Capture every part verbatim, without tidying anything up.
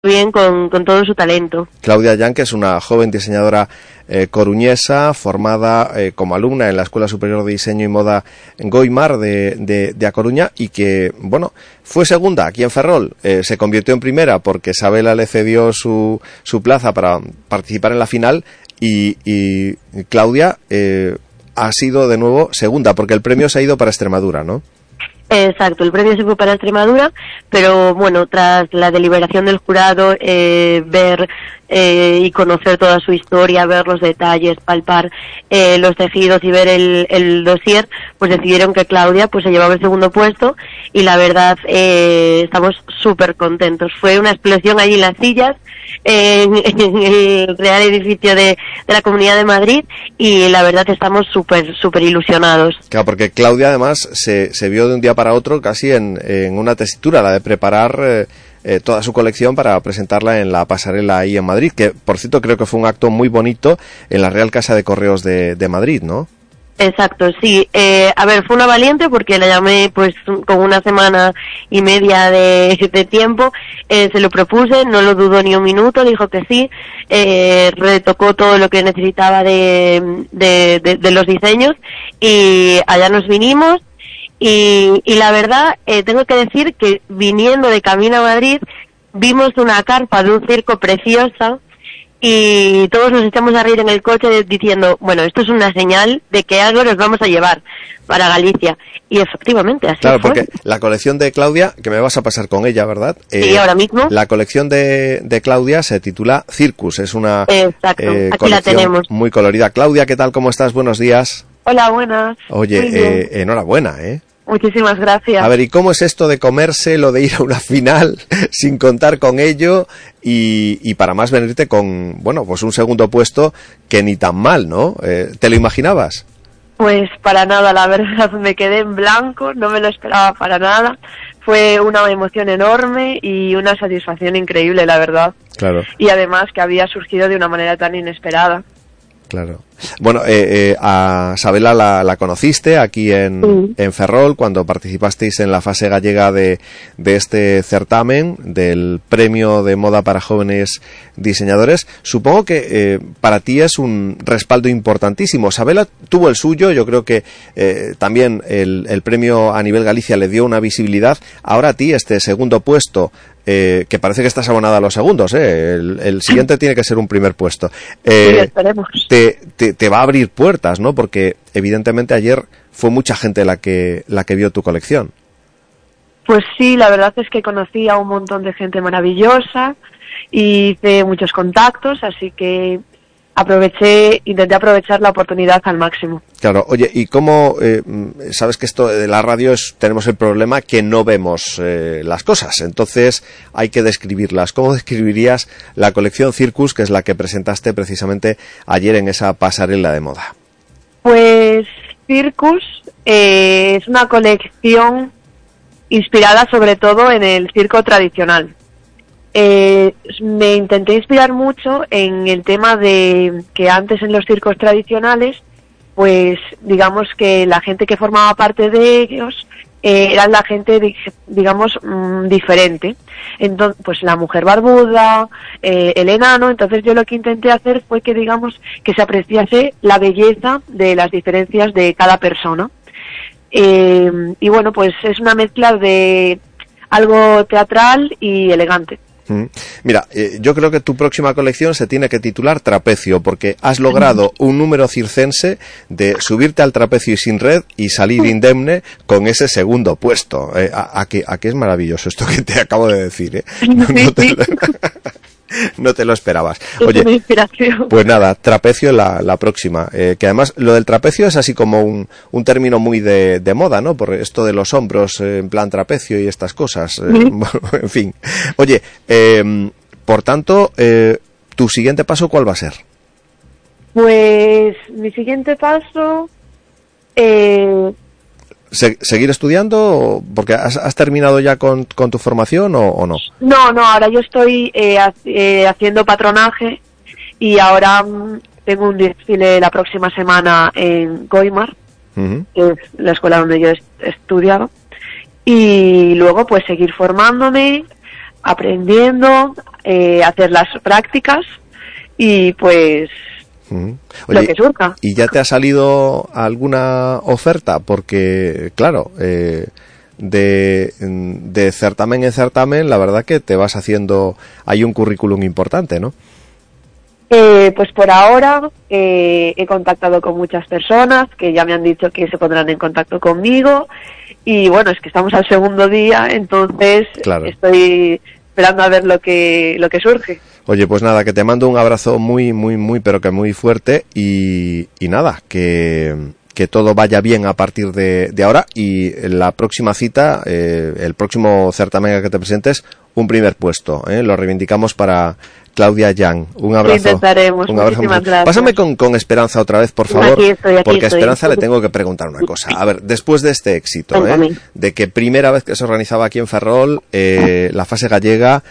bien con, con todo su talento. Claudia Yanque es una joven diseñadora eh, coruñesa, formada eh, como alumna en la Escuela Superior de Diseño y Moda Goimar de, de, de A Coruña, y que, bueno, fue segunda aquí en Ferrol, eh, se convirtió en primera porque Sabela le cedió su, su plaza para participar en la final, y, y Claudia eh, ha sido de nuevo segunda, porque el premio se ha ido para Extremadura, ¿no? Exacto, el premio se fue para Extremadura, pero bueno, tras la deliberación del jurado, eh, ver eh, y conocer toda su historia, ver los detalles, palpar eh, los tejidos y ver el, el dossier, pues decidieron que Claudia pues se llevaba el segundo puesto, y la verdad eh, estamos súper contentos. Fue una explosión allí en las sillas, en, en el Real Edificio de, de la Comunidad de Madrid, y la verdad estamos súper, súper ilusionados. Claro, porque Claudia además se, se vio de un día para otro casi en, en una tesitura, la de preparar eh, eh, toda su colección para presentarla en la pasarela ahí en Madrid, que por cierto creo que fue un acto muy bonito en la Real Casa de Correos de, de Madrid, ¿no? Exacto, sí. Eh, a ver, fue una valiente porque la llamé pues con una semana y media de, de tiempo, eh, se lo propuse, no lo dudó ni un minuto, dijo que sí, eh, retocó todo lo que necesitaba de, de, de, de los diseños, y allá nos vinimos. Y, y la verdad, eh, tengo que decir que viniendo de camino a Madrid, vimos una carpa de un circo preciosa, y todos nos echamos a reír en el coche diciendo, bueno, esto es una señal de que algo nos vamos a llevar para Galicia. Y efectivamente, así claro, fue. Porque la colección de Claudia, que me vas a pasar con ella, ¿verdad? Sí, eh, ahora mismo. La colección de, de Claudia se titula Circus, es una Exacto, eh, aquí colección la tenemos. Muy colorida. Claudia, ¿qué tal? ¿Cómo estás? Buenos días. Hola, buenas. Oye, eh, enhorabuena, ¿eh? Muchísimas gracias. A ver, ¿y cómo es esto de comerse lo de ir a una final sin contar con ello y, y para más venirte con, bueno, pues un segundo puesto que ni tan mal, ¿no? Eh, ¿Te lo imaginabas? Pues para nada, la verdad, me quedé en blanco, no me lo esperaba para nada. Fue una emoción enorme y una satisfacción increíble, la verdad. Claro. Y además que había surgido de una manera tan inesperada. Claro. Bueno, eh, eh, a Sabela la, la conociste aquí en, sí. en Ferrol cuando participasteis en la fase gallega de, de este certamen del Premio de Moda para Jóvenes Diseñadores. Supongo que eh, para ti es un respaldo importantísimo. Sabela tuvo el suyo, yo creo que eh, también el, el premio a nivel Galicia le dio una visibilidad. Ahora a ti este segundo puesto, Eh, que parece que estás abonada a los segundos, ¿eh? el, el siguiente tiene que ser un primer puesto. Eh, sí, esperemos. Te, te, te va a abrir puertas, ¿no? Porque evidentemente ayer fue mucha gente la que la que vio tu colección. Pues sí, la verdad es que conocí a un montón de gente maravillosa y hice muchos contactos, así que aproveché, intenté aprovechar la oportunidad al máximo. Claro, oye, ¿y cómo, eh, sabes que esto de la radio es, tenemos el problema que no vemos eh, las cosas, entonces hay que describirlas? ¿Cómo describirías la colección Circus, que es la que presentaste precisamente ayer en esa pasarela de moda? Pues Circus eh, es una colección inspirada sobre todo en el circo tradicional. Eh, me intenté inspirar mucho en el tema de que antes en los circos tradicionales, pues digamos que la gente que formaba parte de ellos eh, era la gente, digamos, mmm, diferente. Entonces, pues la mujer barbuda, eh, el enano. Entonces yo lo que intenté hacer fue que, digamos, que se apreciase la belleza de las diferencias de cada persona. Eh, y bueno, pues es una mezcla de algo teatral y elegante. Mira, eh, yo creo que tu próxima colección se tiene que titular Trapecio, porque has logrado un número circense de subirte al trapecio y sin red y salir indemne con ese segundo puesto. Eh, a, a, que, a que es maravilloso esto que te acabo de decir, ¿eh? No, no te lo, no te lo esperabas. Oye, pues nada, trapecio la, la próxima. Eh, que además lo del trapecio es así como un, un término muy de, de moda, ¿no? Por esto de los hombros eh, en plan trapecio y estas cosas. Eh, bueno, en fin. Oye, eh, por tanto, eh, ¿tu siguiente paso cuál va a ser? Pues mi siguiente paso... Eh... Se, ¿Seguir estudiando? Porque has, has terminado ya con, con tu formación o, o no? No, no, ahora yo estoy eh, eh, haciendo patronaje y ahora mm, tengo un desfile la próxima semana en Goimar, uh-huh. que es la escuela donde yo he estudiado, y luego pues seguir formándome, aprendiendo, eh, hacer las prácticas y pues mm. Oye, lo que surja. ¿Y ya te ha salido alguna oferta? Porque, claro, eh, de, de certamen en certamen, la verdad que te vas haciendo, hay un currículum importante, ¿no? Eh, pues por ahora eh, he contactado con muchas personas que ya me han dicho que se pondrán en contacto conmigo y bueno, es que estamos al segundo día, entonces claro. estoy esperando a ver lo que lo que surge. Oye, pues nada, que te mando un abrazo muy, muy, muy, pero que muy fuerte y, y nada, que, que todo vaya bien a partir de, de ahora y la próxima cita, eh, el próximo certamen al que te presentes, un primer puesto, ¿eh? Lo reivindicamos para Claudia Yang. Un abrazo. Lo intentaremos. Un abrazo. Muchísimas gracias. Pásame con, con Esperanza otra vez, por favor. Aquí estoy, aquí porque a estoy. Esperanza le tengo que preguntar una cosa. A ver, después de este éxito, ¿eh? de que primera vez que se organizaba aquí en Ferrol eh, la fase gallega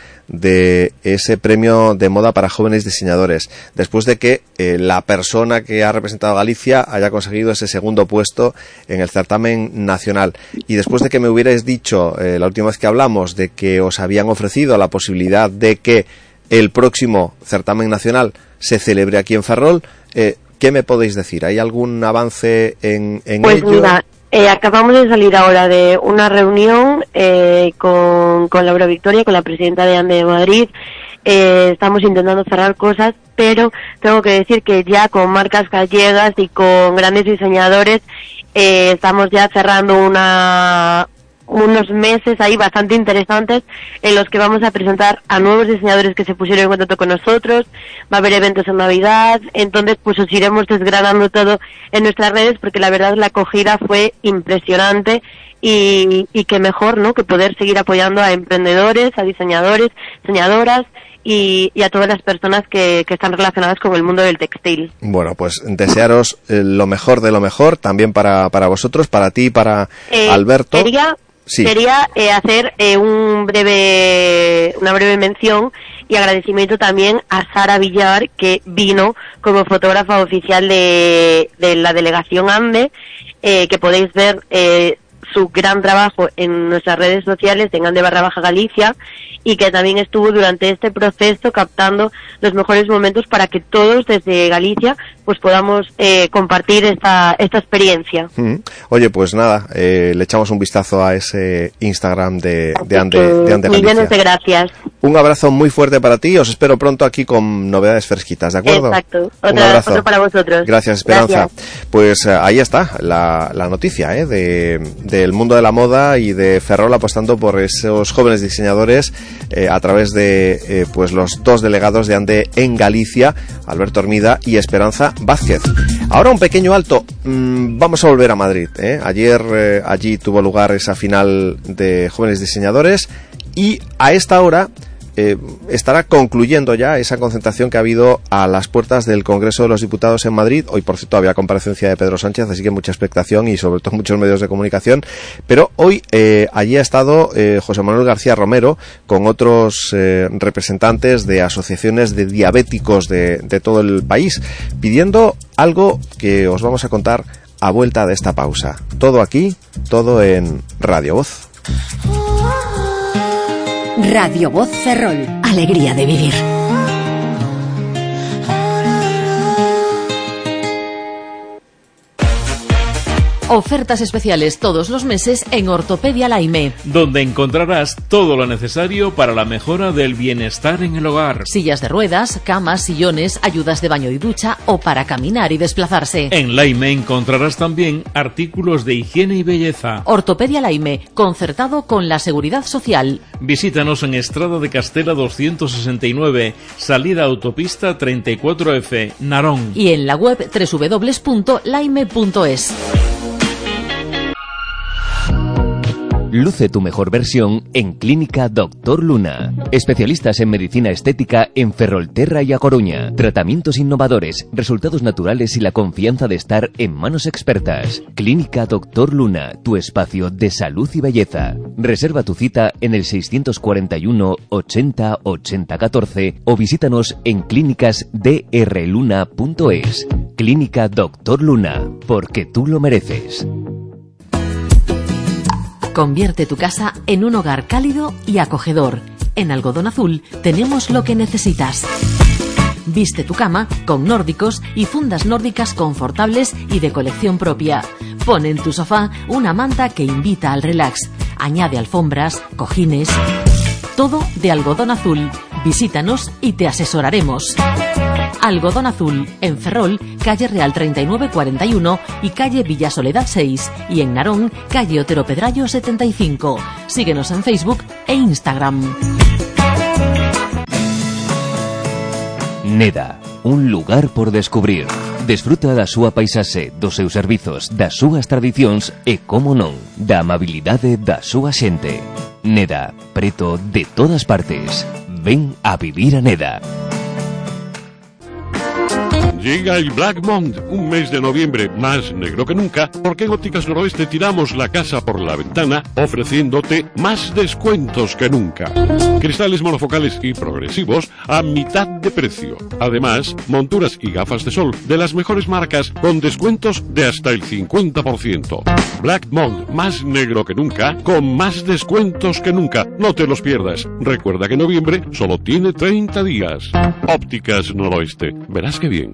de ese premio de moda para jóvenes diseñadores, después de que eh, la persona que ha representado a Galicia haya conseguido ese segundo puesto en el certamen nacional, y después de que me hubierais dicho eh, la última vez que hablamos de que os habían ofrecido la posibilidad de que el próximo certamen nacional se celebre aquí en Ferrol, eh, ¿qué me podéis decir? ¿Hay algún avance en, en pues ello? Pues mira, eh, acabamos de salir ahora de una reunión eh, con, con Laura Victoria, con la presidenta de ANDE de Madrid. Eh, estamos intentando cerrar cosas, pero tengo que decir que ya con marcas gallegas y con grandes diseñadores eh, estamos ya cerrando una... unos meses ahí bastante interesantes en los que vamos a presentar a nuevos diseñadores que se pusieron en contacto con nosotros, va a haber eventos en Navidad, entonces pues os iremos desgranando todo en nuestras redes porque la verdad la acogida fue impresionante y, y que mejor, ¿no?, que poder seguir apoyando a emprendedores, a diseñadores, diseñadoras y, y a todas las personas que, que están relacionadas con el mundo del textil. Bueno, pues desearos eh, lo mejor de lo mejor también para, para vosotros, para ti y para eh, Alberto. Quería Sí. Quería eh, hacer eh, un breve, una breve mención y agradecimiento también a Sara Villar, que vino como fotógrafa oficial de, de la delegación ANDE, eh, que podéis ver eh, su gran trabajo en nuestras redes sociales en Ande barra baja Galicia, y que también estuvo durante este proceso captando los mejores momentos para que todos desde Galicia pues podamos eh, compartir esta esta experiencia. Mm. Oye, pues nada, eh, le echamos un vistazo a ese Instagram de, de, Ande, de Ande Galicia. Millones de gracias. Un abrazo muy fuerte para ti, os espero pronto aquí con novedades fresquitas, ¿de acuerdo? Exacto, un Otra, abrazo. Otro para vosotros. Gracias, Esperanza. Gracias. Pues eh, ahí está la, la noticia ¿eh? de, del mundo de la moda y de Ferrol apostando por esos jóvenes diseñadores eh, a través de eh, pues los dos delegados de Ande en Galicia, Alberto Hermida y Esperanza Vázquez. Ahora un pequeño alto, mm, vamos a volver a Madrid. ¿eh? Ayer eh, allí tuvo lugar esa final de jóvenes diseñadores y a esta hora Eh, estará concluyendo ya esa concentración que ha habido a las puertas del Congreso de los Diputados en Madrid. Hoy, por cierto, había comparecencia de Pedro Sánchez, así que mucha expectación y sobre todo muchos medios de comunicación. Pero hoy eh, allí ha estado eh, José Manuel García Romero con otros eh, representantes de asociaciones de diabéticos de, de todo el país, pidiendo algo que os vamos a contar a vuelta de esta pausa. Todo aquí, todo en Radio Voz. Radio Voz Ferrol. Alegría de vivir. Ofertas especiales todos los meses en Ortopedia Laime, donde encontrarás todo lo necesario para la mejora del bienestar en el hogar. Sillas de ruedas, camas, sillones, ayudas de baño y ducha o para caminar y desplazarse. En Laime encontrarás también artículos de higiene y belleza. Ortopedia Laime, concertado con la Seguridad Social. Visítanos en Estrada de Castela doscientos sesenta y nueve, salida autopista treinta y cuatro F, Narón. Y en la web doble u doble u doble u punto laime punto es. Luce tu mejor versión en Clínica Doctor Luna. Especialistas en medicina estética en Ferrolterra y A Coruña. Tratamientos innovadores, resultados naturales y la confianza de estar en manos expertas. Clínica Doctor Luna, tu espacio de salud y belleza. Reserva tu cita en el seiscientos cuarenta y uno ochenta ochenta catorce o visítanos en clínicas d r luna punto es. Clínica Doctor Luna, porque tú lo mereces. Convierte tu casa en un hogar cálido y acogedor. En Algodón Azul tenemos lo que necesitas. Viste tu cama con nórdicos y fundas nórdicas confortables y de colección propia. Pon en tu sofá una manta que invita al relax. Añade alfombras, cojines... Todo de Algodón Azul. Visítanos y te asesoraremos. Algodón Azul, en Ferrol, calle Real treinta y nueve cuarenta y uno y calle Villa Soledad seis. Y en Narón, calle Otero Pedrayo setenta y cinco. Síguenos en Facebook e Instagram. Neda, un lugar por descubrir. Desfruta da súa paisaxe, dos seus servizos, das súas tradicións e, como non, da amabilidade da súa xente. Neda, preto de todas partes. Ven a vivir a Neda. Llega el Black Month, un mes de noviembre más negro que nunca, porque en Ópticas Noroeste tiramos la casa por la ventana ofreciéndote más descuentos que nunca. Cristales monofocales y progresivos a mitad de precio. Además, monturas y gafas de sol de las mejores marcas con descuentos de hasta el cincuenta por ciento. Black Month, más negro que nunca, con más descuentos que nunca. No te los pierdas. Recuerda que noviembre solo tiene treinta días. Ópticas Noroeste. Verás que bien.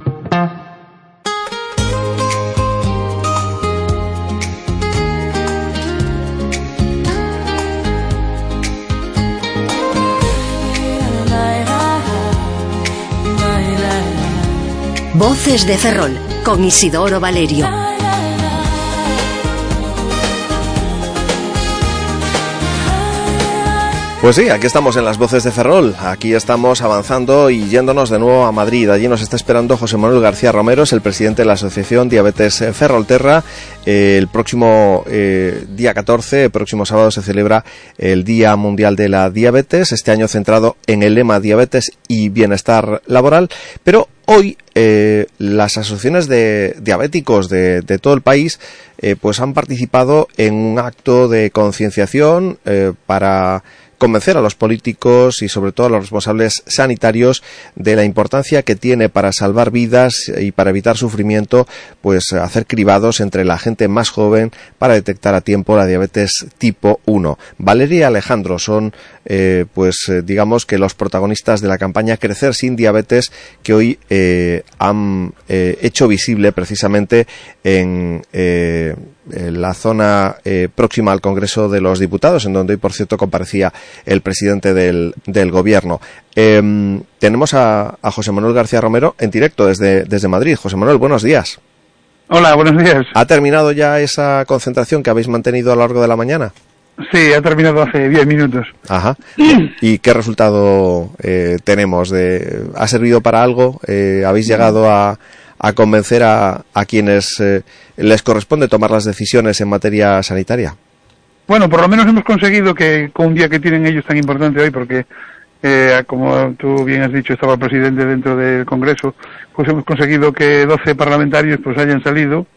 Voces de Ferrol, con Isidoro Valerio. Pues sí, aquí estamos en las Voces de Ferrol, aquí estamos avanzando y yéndonos de nuevo a Madrid. Allí nos está esperando José Manuel García Romero, es el presidente de la Asociación Diabetes Ferrolterra. Eh, el próximo eh, día catorce, el próximo sábado, se celebra el Día Mundial de la Diabetes, este año centrado en el lema Diabetes y Bienestar Laboral, pero hoy eh, las asociaciones de diabéticos de, de todo el país eh, pues han participado en un acto de concienciación eh, para convencer a los políticos y sobre todo a los responsables sanitarios de la importancia que tiene para salvar vidas y para evitar sufrimiento, pues hacer cribados entre la gente más joven para detectar a tiempo la diabetes tipo uno. Valeria y Alejandro son eh, pues eh, digamos que los protagonistas de la campaña Crecer sin Diabetes, que hoy eh, han eh, hecho visible precisamente en eh, en la zona eh, próxima al Congreso de los Diputados, en donde hoy, por cierto, comparecía el presidente del, del Gobierno. Eh, tenemos a, a José Manuel García Romero en directo desde, desde Madrid. José Manuel, buenos días. Hola, buenos días. ¿Ha terminado ya esa concentración que habéis mantenido a lo largo de la mañana? Sí, ha terminado hace diez minutos. Ajá. ¿Y qué resultado eh, tenemos? De, ¿Ha servido para algo? Eh, ¿Habéis llegado a a convencer a, a quienes eh, les corresponde tomar las decisiones en materia sanitaria? Bueno, por lo menos hemos conseguido que con un día que tienen ellos tan importante hoy, porque eh, como tú bien has dicho, estaba el presidente dentro del Congreso, pues hemos conseguido que doce parlamentarios pues hayan salido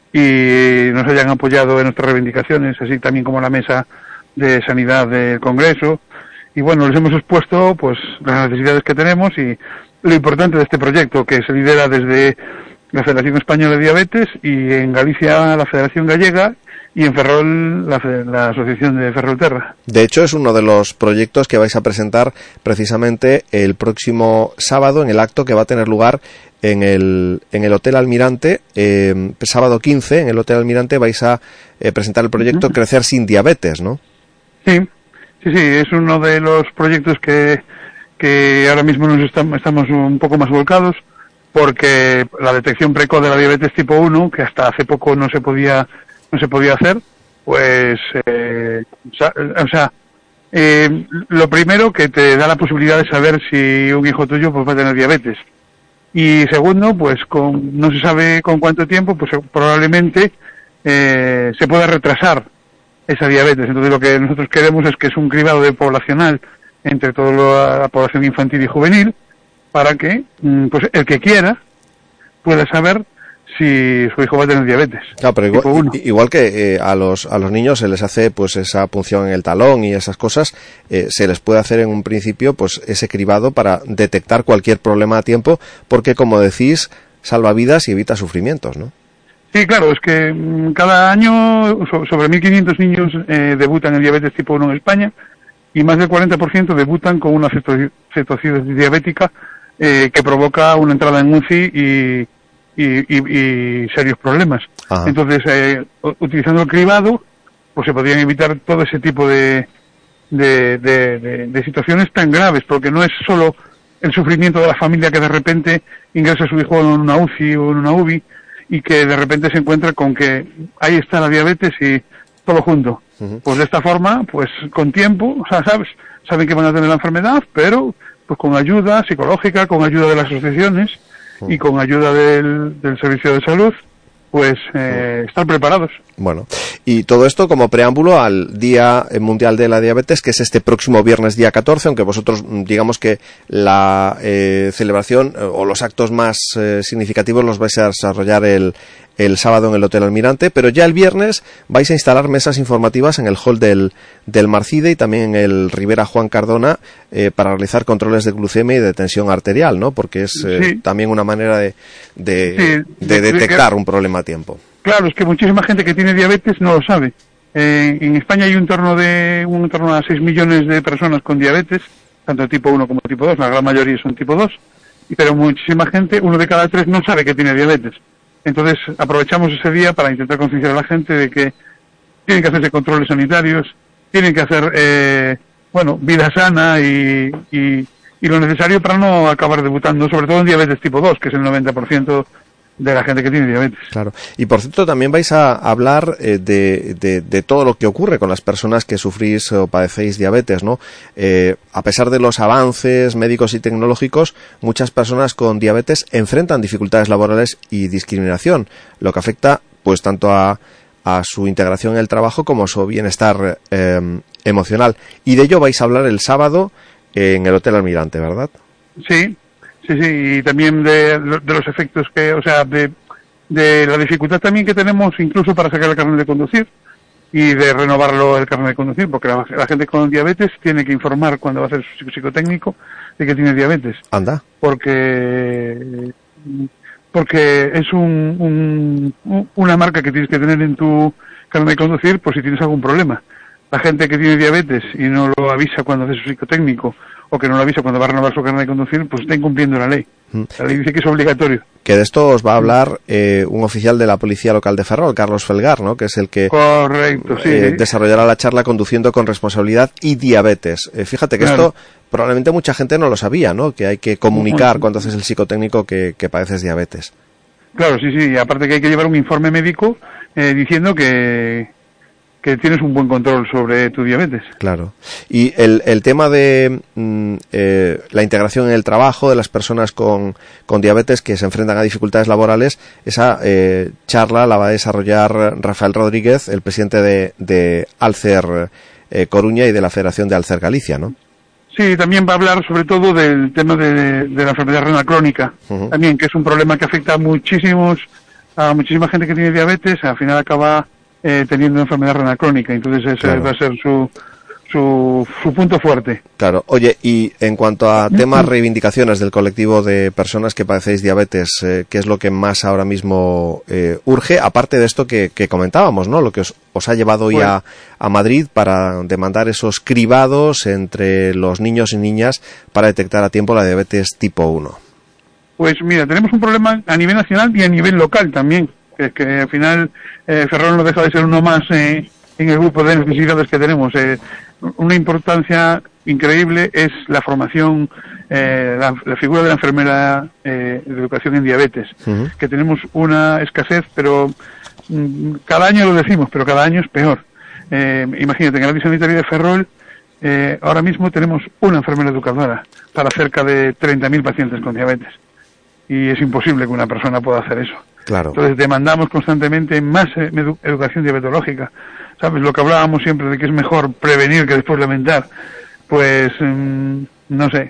y nos hayan apoyado en nuestras reivindicaciones, así también como la mesa de sanidad del Congreso. Y bueno, les hemos expuesto pues las necesidades que tenemos y lo importante de este proyecto, que se lidera desde la Federación Española de Diabetes y en Galicia la Federación Gallega y en Ferrol la, la Asociación de Ferrolterra. De hecho, es uno de los proyectos que vais a presentar precisamente el próximo sábado en el acto que va a tener lugar en el, en el Hotel Almirante. Eh, sábado quince, en el Hotel Almirante, vais a eh, presentar el proyecto uh-huh. Crecer sin Diabetes, ¿no? Sí, sí, sí, es uno de los proyectos que que ahora mismo nos estamos, estamos un poco más volcados, porque la detección precoz de la diabetes tipo uno, que hasta hace poco no se podía no se podía hacer, pues eh, o sea eh, lo primero que te da la posibilidad de saber si un hijo tuyo pues va a tener diabetes, y segundo, pues con no se sabe con cuánto tiempo, pues probablemente eh, se pueda retrasar esa diabetes. Entonces lo que nosotros queremos es que es un cribado de poblacional entre toda la población infantil y juvenil, para que pues el que quiera pueda saber si su hijo va a tener diabetes. Claro, pero igual, igual que eh, a los a los niños se les hace pues esa punción en el talón y esas cosas, eh, se les puede hacer en un principio pues ese cribado para detectar cualquier problema a tiempo, porque como decís, salva vidas y evita sufrimientos, ¿no? Sí, claro, es que cada año sobre mil quinientos niños eh, debutan en diabetes tipo uno en España. y más del cuarenta por ciento debutan con una cetoacidosis diabética eh, que provoca una entrada en U C I y, y, y, y serios problemas. Ajá. Entonces, eh, utilizando el cribado, pues se podrían evitar todo ese tipo de, de, de, de, de situaciones tan graves, porque no es solo el sufrimiento de la familia que de repente ingresa a su hijo en una U C I o en una U B I y que de repente se encuentra con que ahí está la diabetes y todo junto. Uh-huh. Pues de esta forma, pues con tiempo, o sea, sabes, saben que van a tener la enfermedad, pero pues con ayuda psicológica, con ayuda de las asociaciones uh-huh. y con ayuda del, del servicio de salud, pues eh, uh-huh. estar preparados. Bueno, y todo esto como preámbulo al Día Mundial de la Diabetes, que es este próximo viernes día catorce, aunque vosotros digamos que la eh, celebración o los actos más eh, significativos los vais a desarrollar el el sábado en el Hotel Almirante, pero ya el viernes vais a instalar mesas informativas en el hall del, del Marcide y también en el Rivera Juan Cardona eh, para realizar controles de glucemia y de tensión arterial, ¿no? Porque es eh, sí. también una manera de, de, sí, de detectar de, un problema a tiempo. Claro, es que muchísima gente que tiene diabetes no lo sabe. Eh, en España hay un torno de un torno a seis millones de personas con diabetes, tanto tipo uno como tipo dos, la gran mayoría son tipo dos, pero muchísima gente, uno de cada tres no sabe que tiene diabetes. Entonces aprovechamos ese día para intentar concienciar a la gente de que tienen que hacerse controles sanitarios, tienen que hacer, eh, bueno, vida sana y, y, y lo necesario para no acabar debutando, sobre todo en diabetes tipo dos, que es el noventa por ciento de la gente que tiene diabetes. Claro. Y por cierto, también vais a hablar eh, de, de, de todo lo que ocurre con las personas que sufrís o padecéis diabetes, ¿no? Eh, a pesar de los avances médicos y tecnológicos, muchas personas con diabetes enfrentan dificultades laborales y discriminación, lo que afecta pues tanto a, a su integración en el trabajo como a su bienestar eh, emocional. Y de ello vais a hablar el sábado en el Hotel Almirante, ¿verdad? Sí. Sí, sí, y también de, de los efectos que, o sea, de, de la dificultad también que tenemos incluso para sacar el carnet de conducir y de renovarlo el carnet de conducir, porque la, la gente con diabetes tiene que informar cuando va a hacer su psicotécnico de que tiene diabetes. Anda. Porque, porque es un, un, una marca que tienes que tener en tu carnet de conducir por si tienes algún problema. La gente que tiene diabetes y no lo avisa cuando hace su psicotécnico o que no lo avisa cuando va a renovar su carnet de conducir, pues está incumpliendo la ley. La ley dice que es obligatorio. Que de esto os va a hablar eh, un oficial de la Policía Local de Ferrol, Carlos Felgar, ¿no? Que es el que Correcto, sí. eh, desarrollará la charla Conduciendo con Responsabilidad y Diabetes. Eh, fíjate que claro. Esto probablemente mucha gente no lo sabía, ¿no? Que hay que comunicar cuando haces el psicotécnico que, que padeces diabetes. Claro, sí, sí. Y aparte que hay que llevar un informe médico eh, diciendo que... que tienes un buen control sobre tu diabetes. Claro. Y el, el tema de mm, eh, la integración en el trabajo de las personas con, con diabetes que se enfrentan a dificultades laborales, esa eh, charla la va a desarrollar Rafael Rodríguez, el presidente de, de Alcer eh, Coruña y de la Federación de Alcer Galicia, ¿no? Sí, también va a hablar sobre todo del tema de, de la enfermedad renal crónica, uh-huh. también, que es un problema que afecta a muchísimos, a muchísima gente que tiene diabetes, al final acaba Eh, teniendo enfermedad renal crónica, entonces ese claro. va a ser su, su su punto fuerte. Claro. Oye, y en cuanto a temas reivindicaciones del colectivo de personas que padecéis diabetes, eh, ¿qué es lo que más ahora mismo eh, urge? Aparte de esto que, que comentábamos, ¿no? Lo que os, os ha llevado hoy pues, a, a Madrid para demandar esos cribados entre los niños y niñas para detectar a tiempo la diabetes tipo uno. Pues mira, tenemos un problema a nivel nacional y a nivel local también. Que, que al final eh, Ferrol no deja de ser uno más eh, en el grupo de necesidades que tenemos. Eh, una importancia increíble es la formación, eh, la, la figura de la enfermera eh, de educación en diabetes, uh-huh. que tenemos una escasez, pero mm, cada año lo decimos, pero cada año es peor. Eh, imagínate, en el área sanitaria de Ferrol eh, ahora mismo tenemos una enfermera educadora para cerca de treinta mil pacientes con diabetes. Y es imposible que una persona pueda hacer eso. Claro. Entonces demandamos constantemente más edu- educación diabetológica. ¿Sabes? Lo que hablábamos siempre de que es mejor prevenir que después lamentar. Pues, mmm, no sé.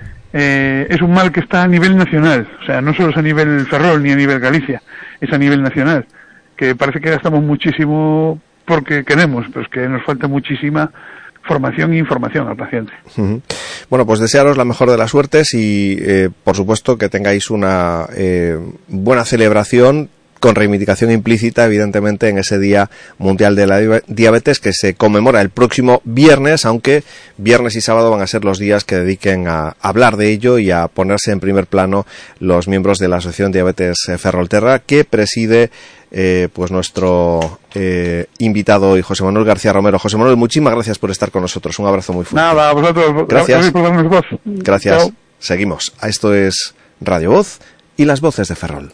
Eh, es un mal que está a nivel nacional. O sea, no solo es a nivel Ferrol ni a nivel Galicia. Es a nivel nacional. Que parece que gastamos muchísimo porque queremos, pero es que nos falta muchísima formación e información al paciente. Uh-huh. Bueno, pues desearos la mejor de las suertes y, eh, por supuesto, que tengáis una eh, buena celebración con reivindicación implícita, evidentemente, en ese Día Mundial de la Diabetes que se conmemora el próximo viernes, aunque viernes y sábado van a ser los días que dediquen a hablar de ello y a ponerse en primer plano los miembros de la Asociación Diabetes Ferrolterra, que preside eh, pues nuestro eh, invitado hoy, José Manuel García Romero. José Manuel, muchísimas gracias por estar con nosotros. Un abrazo muy fuerte. Nada, a vosotros. Gracias. Gracias. Voz. Gracias. Chao. Seguimos. Esto es Radio Voz y las voces de Ferrol.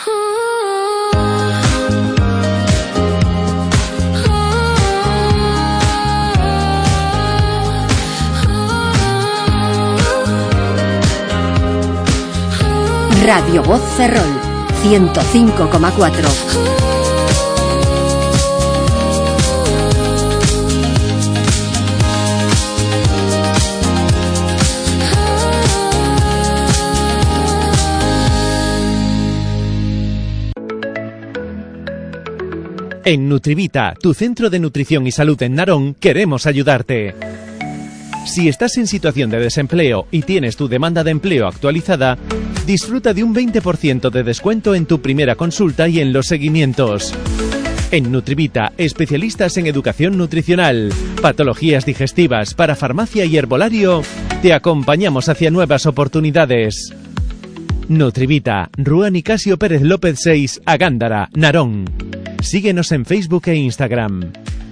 Radio Voz Ferrol, ciento cinco coma cuatro. En Nutrivita, tu centro de nutrición y salud en Narón, queremos ayudarte. Si estás en situación de desempleo y tienes tu demanda de empleo actualizada, disfruta de un veinte por ciento de descuento en tu primera consulta y en los seguimientos. En Nutrivita, especialistas en educación nutricional, patologías digestivas, parafarmacia y herbolario, te acompañamos hacia nuevas oportunidades. Nutrivita, Rúa Nicasio Pérez López seis, Agándara, Narón. Síguenos en Facebook e Instagram.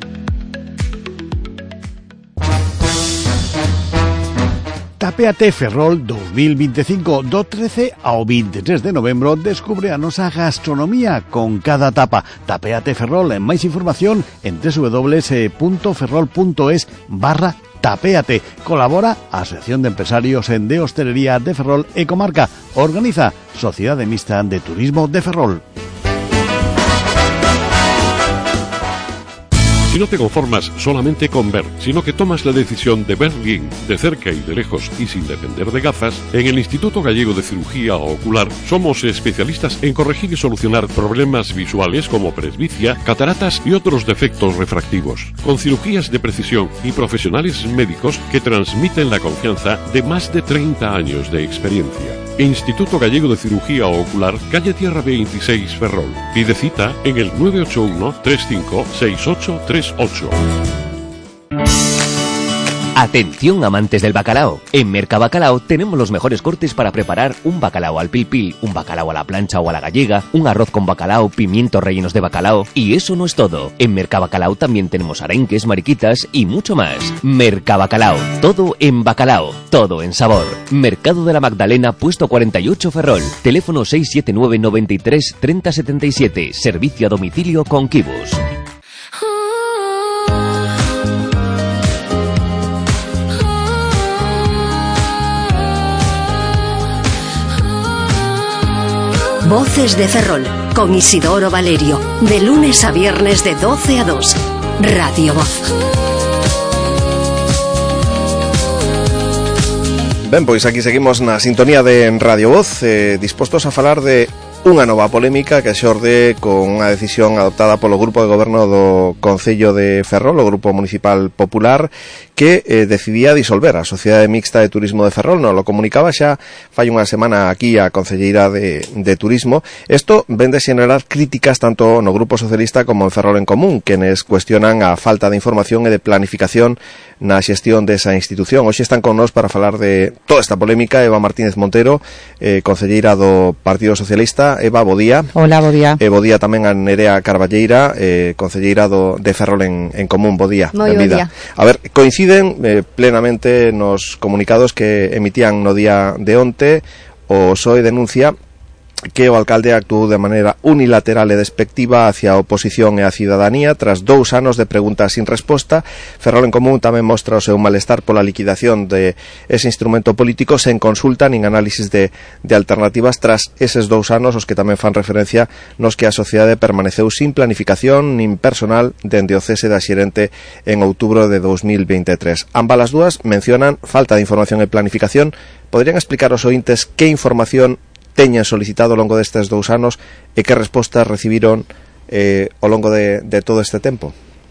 Tapeate Ferrol dos mil veinticinco do trece ao veintitrés de novembro descubre a nosa gastronomía con cada tapa. Tapeate Ferrol, en máis información en w w w punto ferrol punto es barra tapeate. Colabora a Asociación de Empresarios en de Hostelería de Ferrol e Comarca. Organiza Sociedade Mixta de Turismo de Ferrol. Si no te conformas solamente con ver, sino que tomas la decisión de ver bien, de cerca y de lejos y sin depender de gafas, en el Instituto Gallego de Cirugía Ocular somos especialistas en corregir y solucionar problemas visuales como presbicia, cataratas y otros defectos refractivos, con cirugías de precisión y profesionales médicos que transmiten la confianza de más de treinta años de experiencia. Instituto Gallego de Cirugía Ocular, calle Tierra veintiséis, Ferrol. Pide cita en el nueve ocho uno, tres cinco seis ocho tres ocho. Atención amantes del bacalao. En Mercabacalao tenemos los mejores cortes para preparar un bacalao al pil pil, un bacalao a la plancha o a la gallega, un arroz con bacalao, pimientos rellenos de bacalao. Y eso no es todo. En Mercabacalao también tenemos arenques, mariquitas y mucho más. Mercabacalao. Todo en bacalao. Todo en sabor. Mercado de la Magdalena, puesto cuarenta y ocho, Ferrol. Teléfono seis siete nueve, noventa y tres, treinta setenta y siete. Servicio a domicilio con Kibus. Voces de Ferrol, con Isidoro Valerio, de lunes a viernes de doce a dos. Radio Voz. Ben, pois aquí seguimos na sintonía de Radio Voz, eh, dispostos a falar de unha nova polémica que xorde con unha decisión adoptada polo Grupo de Goberno do Concello de Ferrol, o Grupo Municipal Popular, que eh, decidía disolver a Sociedade Mixta de Turismo de Ferrol. Non lo comunicaba xa fai unha semana aquí a Concelleira de, de Turismo. Isto ven de xenerar críticas tanto no Grupo Socialista como en Ferrol en Común, quenes cuestionan a falta de información e de planificación na xestión desa institución. Hoxe están con nós para falar de toda esta polémica Eva Martínez Montero, eh, concelleira do Partido Socialista. Eva, bo día. Hola, bo día. E bo día tamén a Nerea Carballeira, eh, concelleira do, de Ferrol en, en Común. Bo día. Moi bo día. A ver, coinciden eh, plenamente nos comunicados que emitían no día de onte. O P S O E denuncia que o alcalde actuou de maneira unilateral e despectiva hacia a oposición e a cidadanía tras dous anos de preguntas sin resposta. Ferrol en Común tamén mostra o seu malestar pola liquidación de ese instrumento político sen consulta nin análisis de, de alternativas tras eses dous anos, os que tamén fan referencia nos que a sociedade permaneceu sin planificación nin personal dende o cese da xerente en outubro de dos mil veintitrés. Ambas as dúas mencionan falta de información e planificación. Poderían explicar aos ointes que información teñan solicitado ao longo destes dous anos e que respostas recibiron eh, ao longo de, de todo este tempo?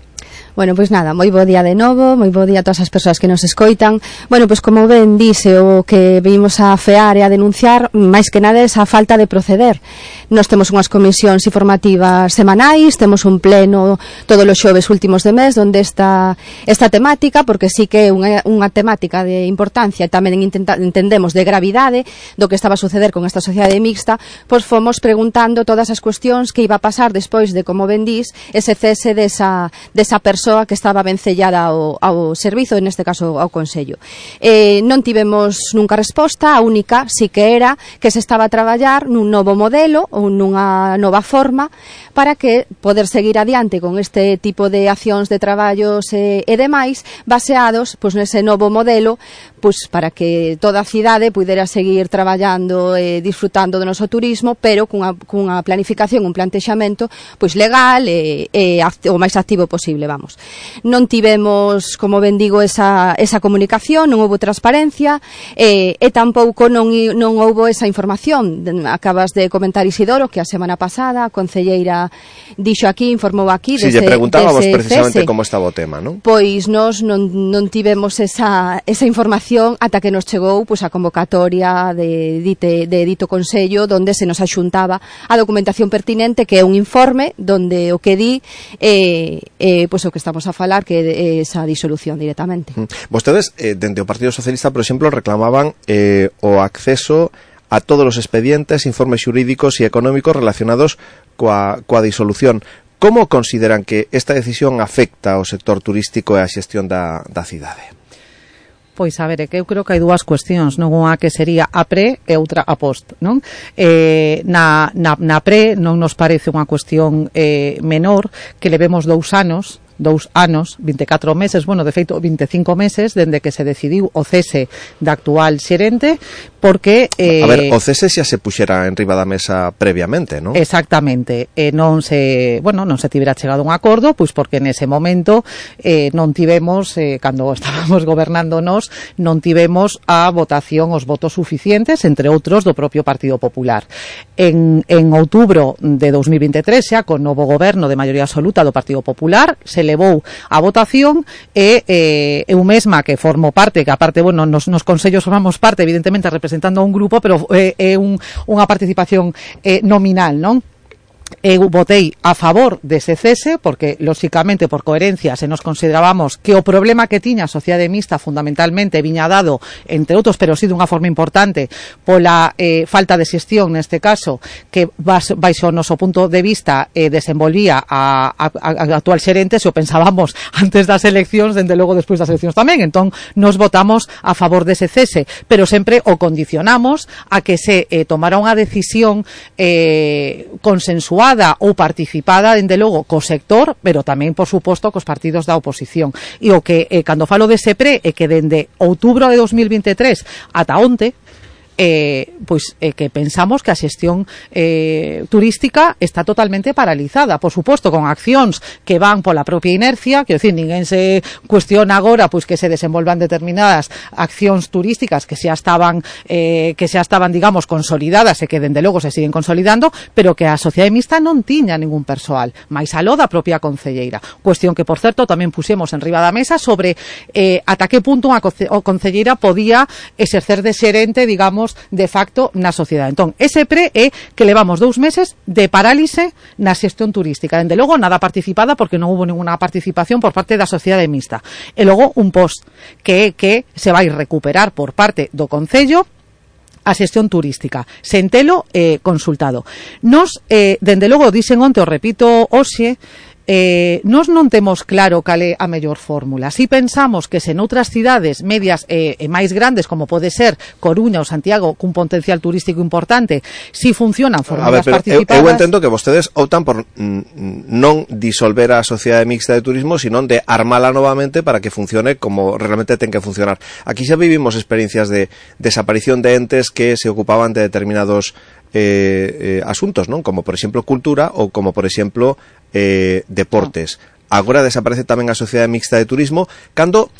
Bueno, pois nada, moi bo día de novo, moi bo día a todas as persoas que nos escoitan. Bueno, pois como ben dice, o que vimos a fear e a denunciar, máis que nada, é esa falta de proceder. Nos temos unhas comisións informativas semanais, temos un pleno todos os xoves últimos de mes, onde está esta temática, porque sí que é unha, unha temática de importancia e tamén intenta, entendemos de gravidade do que estaba a suceder con esta sociedade mixta, pois fomos preguntando todas as cuestións que iba a pasar despois de, como ben dis, ese cese desa, desa persoa que estaba vencellada ao, ao servizo, en este caso ao Consello. Eh, non tivemos nunca resposta, a única sí que era que se estaba a traballar nun novo modelo ou nunha nova forma para que poder seguir adiante con este tipo de accións de traballos e, e demais, baseados pois, nese novo modelo, pois, para que toda a cidade pudera seguir traballando e disfrutando do noso turismo, pero cunha, cunha planificación, un plantexamento pois legal e, e o máis activo posible, vamos. Non tivemos, como ben digo, esa, esa comunicación, non houve transparencia e, e tampouco non, non houve esa información. Acabas de comentar, Isidoro, que a semana pasada a concelleira dixo aquí, informou aquí si, dese, lle preguntábamos dese precisamente cese. Como estaba o tema, non? Pois nós non, non tivemos esa, esa información ata que nos chegou pois, a convocatoria de, dite, de dito Consello, donde se nos axuntaba a documentación pertinente, que é un informe donde o que di é eh, eh, pois, o que estamos a falar, que é esa disolución directamente. Vostedes, eh, dende o Partido Socialista, por exemplo, reclamaban eh, o acceso a todos os expedientes, informes xurídicos e económicos relacionados coa, coa disolución. Como consideran que esta decisión afecta ao sector turístico e a xestión da, da cidade? Pois, a ver, é que eu creo que hai dúas cuestións, non? Unha que sería a pre e outra a post, non? Eh, na, na, na pre non nos parece unha cuestión eh, menor que levemos dous anos dous anos, vinte e catro meses, bueno, de feito, vinte e cinco meses, dende que se decidiu o cese da actual xerente, porque... Eh, a ver, o cese xa se puxera en riba da mesa previamente, non? Exactamente. Eh, non se, bueno, non se tivera chegado a un acordo, pois porque nese momento eh, non tivemos, eh, cando estábamos gobernando nós, non tivemos a votación, os votos suficientes, entre outros, do propio Partido Popular. En, en outubro de dous mil vinte e tres, xa, con novo goberno de maioría absoluta do Partido Popular, se levou a votación e eh, eu mesma que formo parte, que aparte, bueno, nos, nos consellos formamos parte, evidentemente representando a un grupo, pero é eh, eh, un, unha participación eh, nominal, non? Eu votei a favor dese cese porque, lóxicamente, por coherencia, se nos considerábamos que o problema que tiña a sociedade mixta fundamentalmente viña dado, entre outros, pero sí dunha forma importante, pola eh, falta de xestión, neste caso, que baixo o noso punto de vista eh, desenvolvía a, a, a actual xerente, se o pensábamos antes das eleccións, dende logo despois das eleccións tamén. Entón, nos votamos a favor dese cese, pero sempre o condicionamos a que se eh, tomara unha decisión eh, consensuada ou participada, dende logo, co sector, pero tamén, por suposto, cos partidos da oposición. E o que, eh, cando falo dese pre, é que dende outubro de dous mil vinte e tres ata onte, eh, pois eh, que pensamos que a xestión eh, turística está totalmente paralizada, por suposto, con accións que van pola propia inercia, quero dicir, ninguén se cuestiona agora pois que se desenvolvan determinadas accións turísticas que xa estaban eh, que xa estaban, digamos, consolidadas e que dende logo se siguen consolidando, pero que a sociedade mixta non tiña ningún persoal, máis aló da propia concelleira. Cuestión que, por certo, tamén pusemos en riba da mesa sobre eh, ata que punto unha concelleira podía exercer de xerente, digamos, de facto na sociedade. Entón, ese pre é que levamos dous meses de parálise na xestión turística. Dende logo, nada participada porque non hubo ninguna participación por parte da sociedade mixta. E logo, un post que é que se vai recuperar por parte do Concello a xestión turística, sen telo eh, consultado. Nos, eh, dende logo, dixen onte, o repito hoxe, eh, nos non temos claro cal é a mellor fórmula. Si pensamos que se noutras cidades medias e eh, máis grandes, como pode ser Coruña ou Santiago, cun potencial turístico importante, si funcionan fórmulas participadas... Eu, eu entendo que vostedes optan por mm, non disolver a Sociedade Mixta de Turismo, sino de armala novamente para que funcione como realmente ten que funcionar. Aquí xa vivimos experiencias de desaparición de entes que se ocupaban de determinados eh, eh, asuntos, non? Como, por exemplo, cultura ou como, por exemplo, eh, deportes. Agora desaparece tamén a Sociedade Mixta de Turismo, cando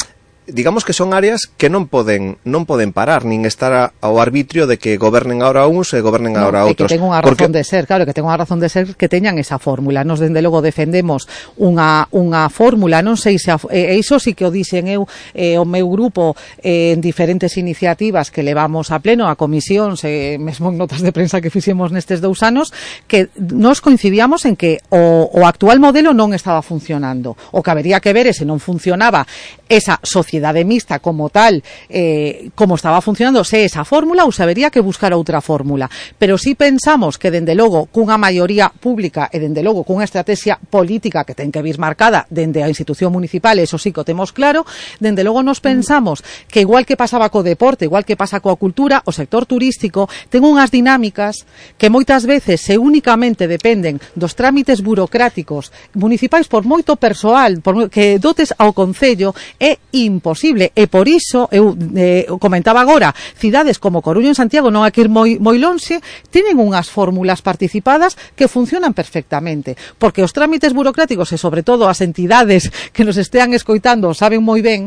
digamos que son áreas que non poden non poden parar, nin estar a, ao arbitrio de que gobernen agora uns e gobernen no, agora outros. Que ten unha razón de ser, claro, que ten unha razón de ser que teñan esa fórmula. Nos, dende logo, defendemos unha, unha fórmula, non sei se a, e iso sí que o dixen eu, eh, o meu grupo, eh, en diferentes iniciativas que levamos a pleno, a comisión, se, mesmo en notas de prensa que fixemos nestes dous anos, que nos coincidíamos en que o, o actual modelo non estaba funcionando. O que habería que ver é se non funcionaba esa sociedade mixta como tal, eh, como estaba funcionando, se esa fórmula ou se habería que buscar outra fórmula. Pero si pensamos que, dende logo, cunha maioría pública e, dende logo, cunha estrategia política que ten que vir marcada dende a institución municipal, eso sí que o temos claro, dende logo nos pensamos que, igual que pasaba co deporte, igual que pasa coa cultura, o sector turístico ten unhas dinámicas que moitas veces se únicamente dependen dos trámites burocráticos municipais, por moito persoal por que dotes ao concello, é imposible, e por iso eu eh, comentaba agora, cidades como Coruña e Santiago, non hai que ir moi, moi lonxe, tienen unhas fórmulas participadas que funcionan perfectamente, porque os trámites burocráticos e sobre todo as entidades que nos estean escoitando saben moi ben.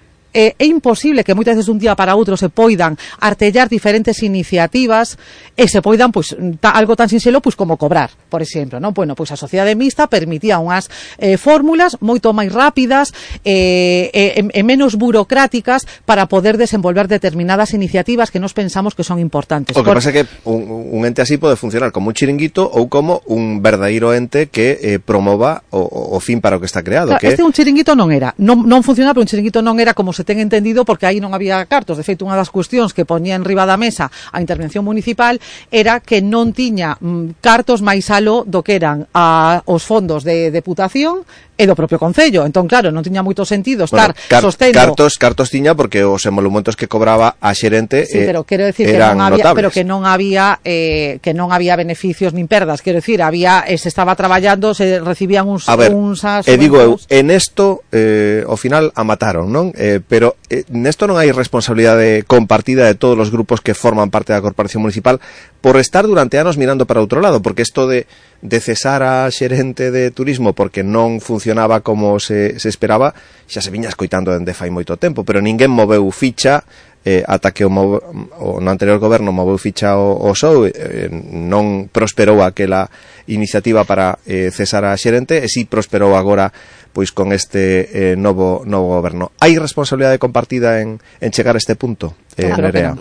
É, é imposible que moitas veces un día para outro se poidan artellar diferentes iniciativas e se poidan, pois, ta, algo tan sinxelo, pois, como cobrar, por exemplo, non? Bueno, pois a sociedade mixta permitía unhas eh, fórmulas moito máis rápidas e, e, e menos burocráticas para poder desenvolver determinadas iniciativas que nos pensamos que son importantes. O que por... pasa é que un, un ente así pode funcionar como un chiringuito ou como un verdadeiro ente que eh, promova o, o fin para o que está creado. Claro, que... Este un chiringuito non era, non, non funcionaba, pero un chiringuito non era como se ten entendido, porque aí non había cartos. De feito, unha das cuestións que poñía en riba da mesa a intervención municipal era que non tiña mm, cartos máis alo do que eran a, os fondos de deputación e do propio Concello. Entón, claro, non tiña moito sentido estar bueno, car sostendo... Cartos, cartos tiña porque os emolumentos que cobraba a xerente sí, eh, pero quero decir que non había, pero que non había eh, que non había beneficios nin perdas. Quero decir, había eh, se estaba traballando, se recibían uns a ver, uns as e digo eu, en esto eh, ao final a mataron, non? Eh, pero eh, nesto non hai responsabilidade compartida de todos os grupos que forman parte da corporación municipal por estar durante anos mirando para outro lado, porque isto de de cesar a xerente de turismo porque non funcionaba como se, se esperaba, xa se viña escoitando dende fai moito tempo, pero ninguén moveu ficha eh, ata que o, move, o no anterior goberno moveu ficha o, o show, eh, non prosperou aquela iniciativa para eh, cesar a xerente, e si prosperou agora pois con este eh, novo novo goberno. Hai responsabilidade compartida en, en chegar a este punto, eh, claro Nerea?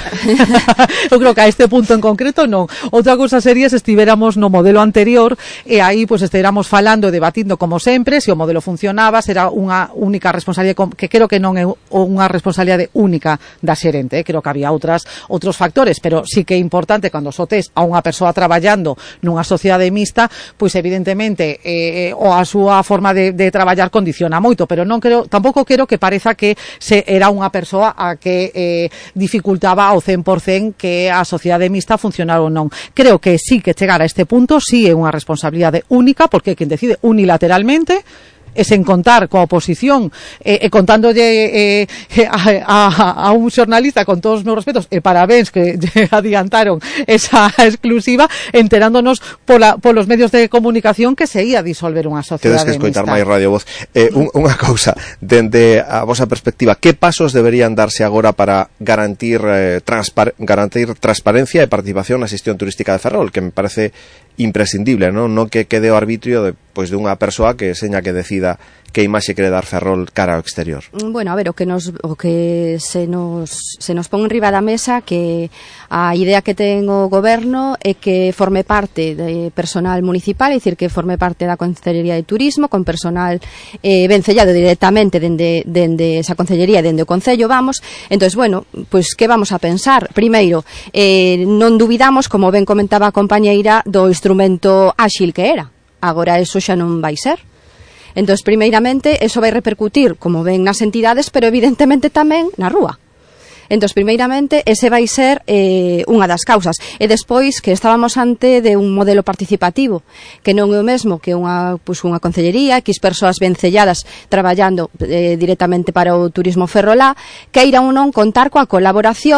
Eu creo que a este punto en concreto non. Outra cousa sería se estivéramos no modelo anterior e aí pois pues, estivéramos falando e debatindo como sempre, se o modelo funcionaba, será unha única responsabilidade, que creo que non é unha responsabilidade única da xerente, eh? Creo que había outras outros factores, pero sí que é importante cando sotes a unha persoa traballando nunha sociedade mixta, pois evidentemente eh, o a súa forma de, de de traballar condiciona moito, pero non creo, tampouco quero que pareza que se era unha persoa a que eh, dificultaba ao cen por cen que a sociedade mixta funcionara ou non. Creo que sí que chegar a este punto sí é unha responsabilidade única, porque quen decide unilateralmente e sen contar coa oposición e, e contándolle eh, a, a, a un xornalista, con todos os meus respetos e parabéns que adiantaron esa exclusiva, enterándonos pola, polos medios de comunicación que se ia disolver unha sociedade mixta. Tedes que escoitar máis Radio Voz. Eh, un, unha cousa, dende a vosa perspectiva, que pasos deberían darse agora para garantir, eh, transpar, garantir transparencia e participación na xestión turística de Ferrol, que me parece imprescindible, non? Non que quede o arbitrio de, pois, de unha persoa que seña que decida que imaxe quere dar Ferrol cara ao exterior. Bueno, a ver, o que nos o que se nos se nos pon en riba da mesa, que a idea que ten o goberno é que forme parte de personal municipal, é dicir, que forme parte da Consellería de Turismo, con personal eh, vencellado directamente dende, dende esa consellería, dende o Concello, vamos. Entonces, bueno, pois, pues, que vamos a pensar? Primeiro, eh, non dubidamos, como ben comentaba a compañeira, do instrumento áxil que era. Agora eso xa non vai ser. Entón, primeiramente, eso vai repercutir, como ven, nas entidades, pero evidentemente tamén na rúa. Entón, primeiramente, ese vai ser eh, unha das causas. E despois, que estábamos ante de un modelo participativo, que non é o mesmo que unha, pues, unha concellería, X persoas vencelladas traballando eh, directamente para o turismo ferrolá, que irá ou non contar coa colaboración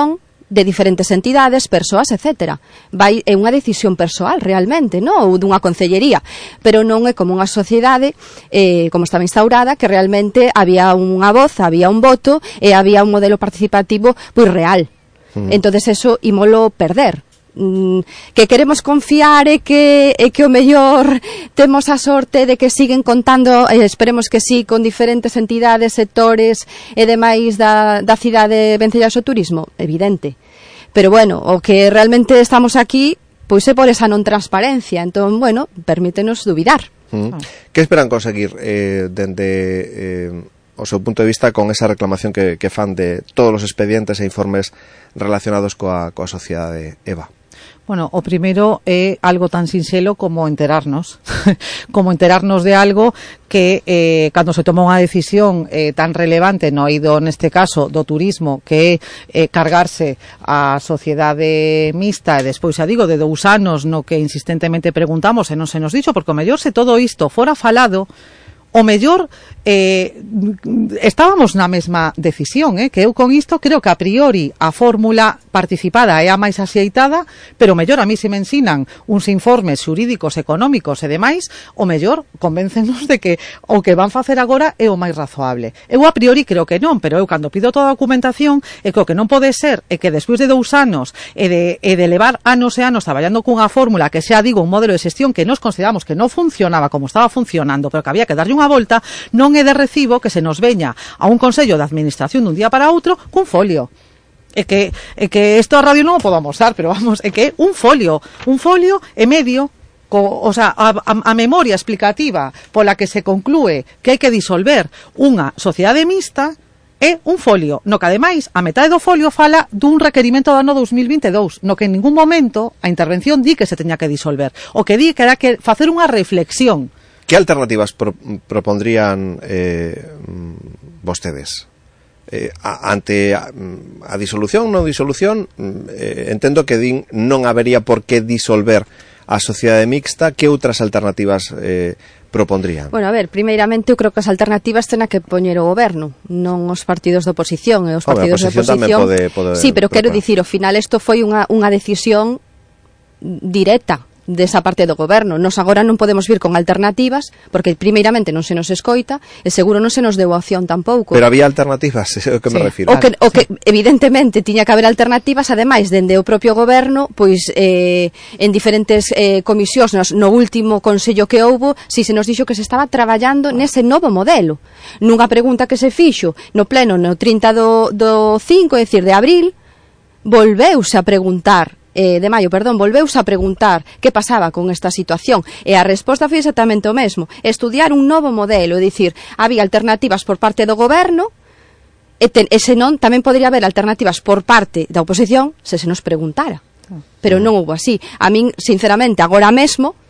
de diferentes entidades, persoas, etcétera. Vai, é unha decisión persoal realmente, non? Ou dunha concellería, pero non é como unha sociedade eh, como estaba instaurada, que realmente había unha voz, había un voto e había un modelo participativo pois real. Mm. Entonces eso ímolo perder. Que queremos confiar e que, e que o mellor temos a sorte de que siguen contando, eh, esperemos que sí, con diferentes entidades, sectores e demais da, da cidade vencellaos o turismo, evidente, pero bueno, o que realmente estamos aquí pois é por esa non transparencia, entón, bueno, permítenos dubidar. Mm. Que esperan conseguir eh, dende eh, o seu punto de vista con esa reclamación que, que fan de todos os expedientes e informes relacionados coa, coa sociedade EVA? Bueno, o primeiro é algo tan sinxelo como enterarnos, como enterarnos de algo que eh, cando se toma unha decisión eh, tan relevante no eido neste caso do turismo, que é eh, cargarse a sociedade mixta, e despois xa digo de dous anos no que insistentemente preguntamos e non se nos dixo, porque o mellor se todo isto fora falado, o mellor eh, estábamos na mesma decisión, eh, que eu con isto creo que a priori a fórmula participada é a máis axeitada, pero o mellor a mí se me ensinan uns informes xurídicos, económicos e demais, o mellor convéncenos de que o que van facer agora é o máis razoable. Eu a priori creo que non, pero eu cando pido toda a documentación é que o que non pode ser é que despois de dous anos e de, e de levar anos e anos traballando cunha fórmula que xa digo un modelo de xestión que nos consideramos que non funcionaba como estaba funcionando, pero que había que darlle unha volta, non é de recibo que se nos veña a un consello de administración dun día para outro cun folio. É que, é que isto a radio non o podo amosar, pero vamos, é que un folio, un folio e medio, co, o sea, a, a, a memoria explicativa pola que se conclúe que hai que disolver unha sociedade mixta é un folio, no que ademais a metade do folio fala dun requerimento do ano dous mil vinte e dous, no que en ningún momento a intervención di que se teña que disolver, o que di que era que facer unha reflexión. Que alternativas pro, propondrían eh, vostedes? Eh, a, ante a, a disolución, non disolución, eh, entendo que din non habería por que disolver a sociedade mixta. Que outras alternativas eh, propondrían? Bueno, a ver, primeiramente eu creo que as alternativas ten a que poñer o goberno, non os partidos de oposición, e os partidos de oposición pode, pode sí, pero quero dicir, ao final isto foi unha, unha decisión directa desa parte do goberno. Nos agora non podemos vir con alternativas, porque primeiramente non se nos escoita e seguro non se nos deu a opción tampouco. Pero había alternativas, é o que me sí. refiro. O que, o que evidentemente tiña que haber alternativas, ademais, dende o propio goberno, pois eh, en diferentes eh, comisións, nos, no último consello que houbo, si se nos dixo que se estaba traballando nese novo modelo. Nunha pregunta que se fixo no pleno no trinta do, do cinco, é dicir, de abril, volveuse a preguntar Eh, de maio, perdón, volveuse a preguntar que pasaba con esta situación e a resposta foi exactamente o mesmo, estudiar un novo modelo, é dicir, había alternativas por parte do goberno e, ten, e senón tamén podría haber alternativas por parte da oposición se se nos preguntara, pero non houve así. A min, sinceramente, agora mesmo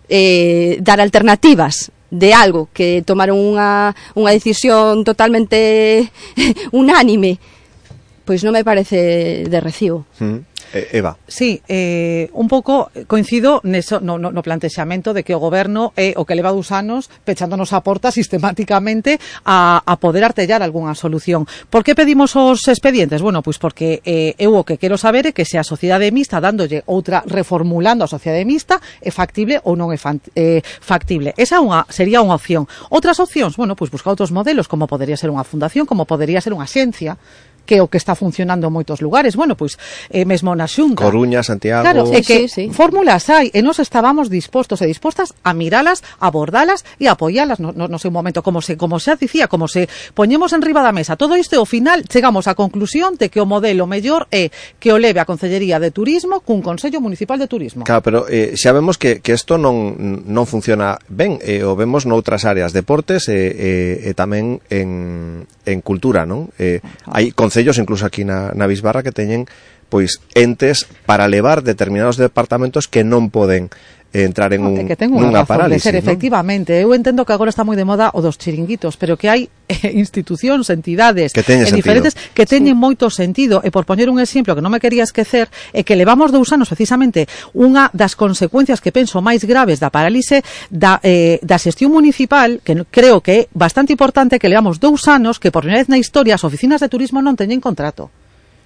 eh, dar alternativas de algo que tomaron unha, unha decisión totalmente unánime, pois non me parece de recibo. Mm. Eva. Sí, eh, un pouco coincido neso, no, no, no plantexamento de que o goberno é o que leva dous anos pechándonos a porta sistemáticamente a, a poder artellar algunha solución. Por que pedimos os expedientes? Bueno, pois porque eh, eu o que quero saber é que se a sociedade mixta dándolle outra, reformulando a sociedade mixta, é factible ou non é eh, factible. Esa unha, sería unha opción. Outras opcións, bueno, pois buscar outros modelos, como podería ser unha fundación, como podería ser unha xencia, que é o que está funcionando en moitos lugares. Bueno, pois, eh, mesmo na Xunta. Coruña, Santiago. Claro, é que sí, sí. fórmulas hai, e nos estábamos dispostos e dispostas a miralas, a abordalas e a apoialas no, no, no seu momento, como se, como se dicía, como se poñemos en riba da mesa. Todo isto, ao final, chegamos á conclusión de que o modelo mellor é que o leve a Concellería de Turismo cun Consello Municipal de Turismo. Claro, pero eh, xa vemos que, que isto non, non funciona ben, eh, o vemos noutras áreas, deportes e eh, eh, tamén en, en cultura, non? Eh, hai concellos, incluso aquí na, na Bisbarra, que teñen pois entes para levar determinados departamentos que non poden entrar en un, nunha parálisis, ¿no? Efectivamente, eu entendo que agora está moi de moda o dos chiringuitos, pero que hai eh, institucións, entidades que teñen diferentes que teñen sí. moito sentido, e por poñer un exemplo que non me quería esquecer, é que levamos dous anos precisamente unha das consecuencias que penso máis graves da parálise da, eh, da xestión municipal, que creo que é bastante importante, que levamos dous anos que por primeira vez na historia as oficinas de turismo non teñen contrato.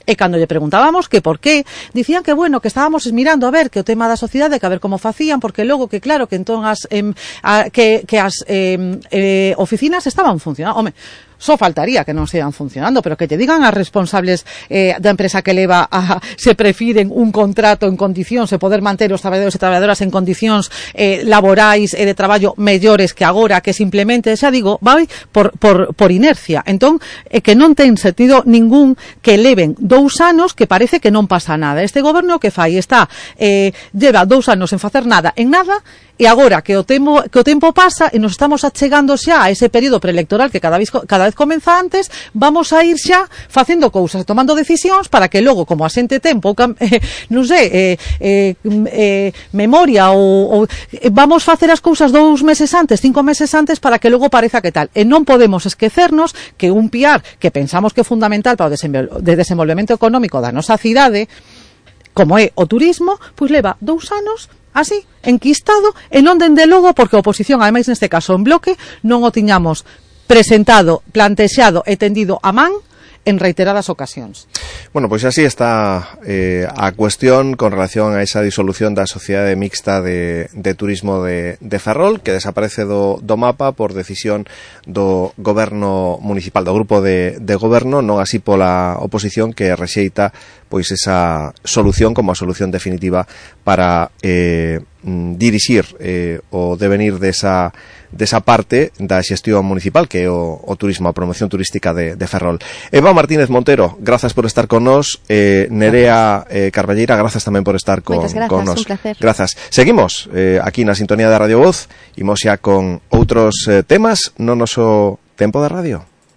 E cando lle preguntábamos que por qué, dicían que, bueno, que estábamos mirando a ver que o tema da sociedade, que a ver como facían, porque logo que, claro, que entón as, eh, a, que, que as eh, eh, oficinas estaban funcionando. Home, só faltaría que non estean funcionando, pero que te digan as responsables eh, da empresa que leva a se prefiren un contrato en condicións e poder manter os traballadores e traballadoras en condicións eh, laborais e de traballo mellores que agora, que simplemente, xa digo, vai por, por, por inercia. Entón, eh, que non ten sentido ningún que leven dous anos que parece que non pasa nada. Este goberno que fai está, eh, lleva dous anos en facer nada, en nada, e agora que o tempo que o tempo pasa e nos estamos achegando xa a ese período preelectoral que cada vez cada vez comeza antes, vamos a ir xa facendo cousas, tomando decisións para que logo, como a xente ten pouca, eh, non sei, eh, eh, eh, memoria ou, ou eh, vamos facer as cousas dous meses antes, cinco meses antes para que logo pareza que tal. E non podemos esquecernos que un P I A R que pensamos que é fundamental para o desenvol- de desenvolvemento económico da nosa cidade, como é o turismo, pois leva dous anos así, enquistado, e non dende logo, porque a oposición, ademais neste caso en bloque, non o tiñamos presentado, plantexado e tendido a man en reiteradas ocasións. Bueno, pois así está eh, a cuestión con relación a esa disolución da Sociedade Mixta de, de Turismo de, de Ferrol, que desaparece do, do mapa por decisión do goberno municipal, do grupo de, de goberno, non así pola oposición que rexeita pois esa solución como a solución definitiva para eh, dirixir eh, o devenir desa desa parte da xestión municipal que é o, o turismo, a promoción turística de, de Ferrol. Eva Martínez Montero, grazas por estar con nós. eh, Nerea eh, Carballeira, grazas tamén por estar con, grazas, con nós. Un placer. Grazas. Seguimos eh, aquí na sintonía da Radio Voz, imos xa con outros eh, temas no noso tempo de radio.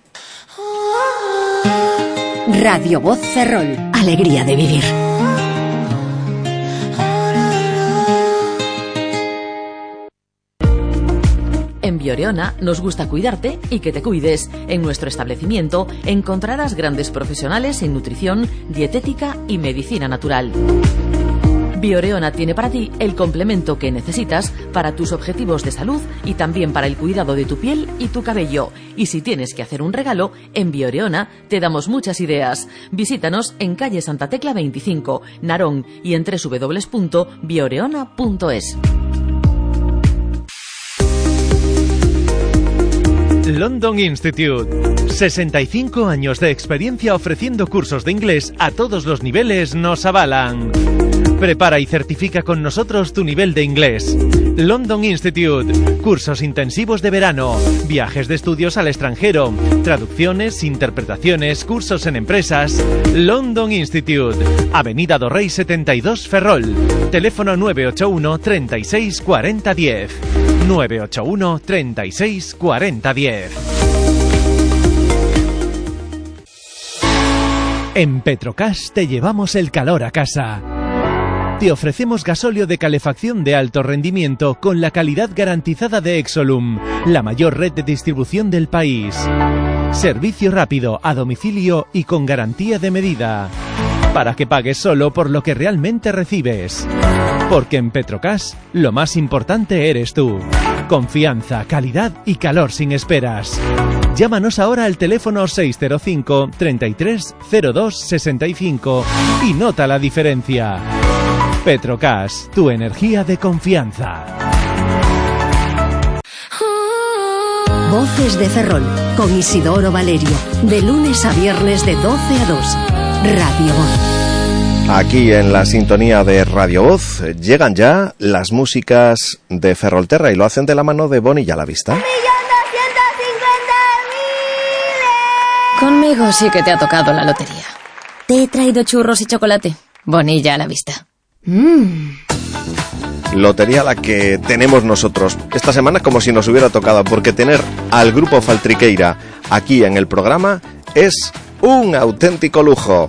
Radio Voz Ferrol, alegría de vivir. En Bioreona nos gusta cuidarte y que te cuides. En nuestro establecimiento encontrarás grandes profesionales en nutrición, dietética y medicina natural. Bioreona tiene para ti el complemento que necesitas para tus objetivos de salud y también para el cuidado de tu piel y tu cabello. Y si tienes que hacer un regalo, en Bioreona te damos muchas ideas. Visítanos en calle Santa Tecla veinticinco, Narón, y en doble u doble u doble u punto bioreona punto es. London Institute. sesenta y cinco años de experiencia ofreciendo cursos de inglés a todos los niveles nos avalan. Prepara y certifica con nosotros tu nivel de inglés. London Institute. Cursos intensivos de verano, viajes de estudios al extranjero, traducciones, interpretaciones, cursos en empresas. London Institute. Avenida do Rey setenta y dos, Ferrol. Teléfono nueve ocho uno, treinta y seis, cuarenta, diez. nueve ocho uno, treinta y seis, cuarenta, diez. En Petrocas te llevamos el calor a casa. Te ofrecemos gasóleo de calefacción de alto rendimiento con la calidad garantizada de Exolum, la mayor red de distribución del país. Servicio rápido, a domicilio y con garantía de medida. Para que pagues solo por lo que realmente recibes. Porque en Petrocas lo más importante eres tú. Confianza, calidad y calor sin esperas. Llámanos ahora al teléfono seis cero cinco, treinta y tres, cero dos, sesenta y cinco y nota la diferencia. Petrocas, tu energía de confianza. Voces de Ferrol, con Isidoro Valerio, de lunes a viernes de doce a dos. Radio Voz. Aquí en la sintonía de Radio Voz llegan ya las músicas de Ferrolterra y lo hacen de la mano de Bonilla a la vista. Conmigo sí que te ha tocado la lotería. Te he traído churros y chocolate. Bonilla a la vista. Mm. Lotería la que tenemos nosotros esta semana como si nos hubiera tocado, porque tener al grupo Faltriqueira aquí en el programa es un auténtico lujo.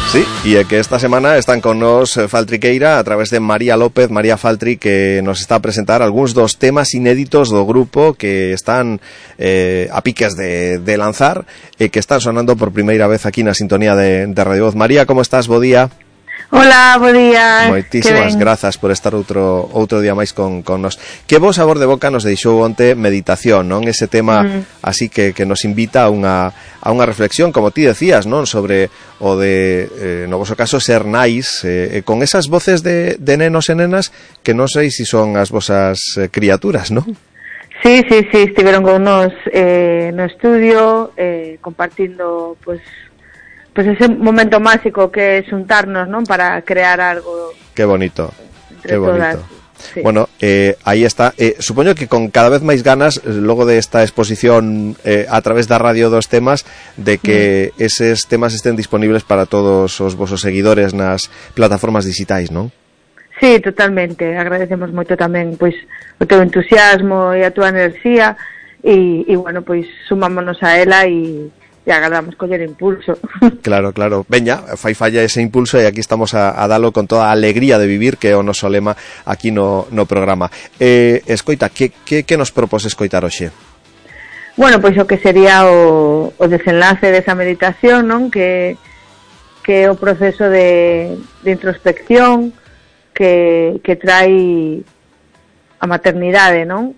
Sí, y é que esta semana están con nos Faltriqueira a través de María López, María Faltri, que nos está a presentar algúns dos temas inéditos do grupo que están eh, a piques de, de lanzar e que están sonando por primeira vez aquí na sintonía de, de Radio Voz. María, como estás? Bo día. Hola, bo día. Moitísimas grazas por estar outro outro día máis con, con nos. Que bo sabor de boca nos deixou onte Meditación, non? Ese tema mm. así que, que nos invita a unha, a unha reflexión, como ti decías, non? Sobre o de, eh, no voso caso, ser nais, eh, con esas voces de, de nenos e nenas que non sei se si son as vosas eh, criaturas, non? Sí, sí, sí, estiveron con nos eh, no estudio, eh, compartindo, pues, pues ese momento máxico que é xuntarnos, non? Para crear algo. Qué bonito, qué bonito. Sí. Bueno, eh, aí está. Eh, supoño que con cada vez máis ganas, logo de esta exposición eh, a través da radio dos temas, de que mm. eses temas estén disponibles para todos os vosos seguidores nas plataformas digitais, non? Sí, totalmente. Agradecemos moito tamén, pois, o teu entusiasmo e a túa enerxía e, e bueno, pois, sumámonos a ela e e agardamos coller impulso. Claro, claro. Veña, fai falla ese impulso e aquí estamos a, a dalo con toda a alegría de vivir, que é o noso lema aquí no, no programa. Eh, escoita, que, que, que nos propós escoitar hoxe? Bueno, pois o que sería o, o desenlace desa meditación, non? Que, que é o proceso de, de introspección que, que trai a maternidade, non?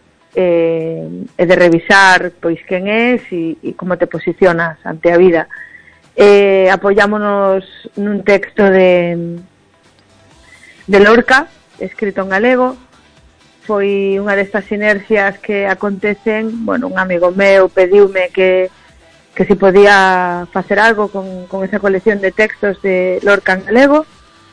Eh, e de revisar pois quen és e, e como te posicionas ante a vida. Eh, apoyámonos nun texto de de Lorca, escrito en galego. Foi unha destas sinerxias que acontecen. Bueno, un amigo meu pediume que que si podía facer algo con, con esa colección de textos de Lorca en galego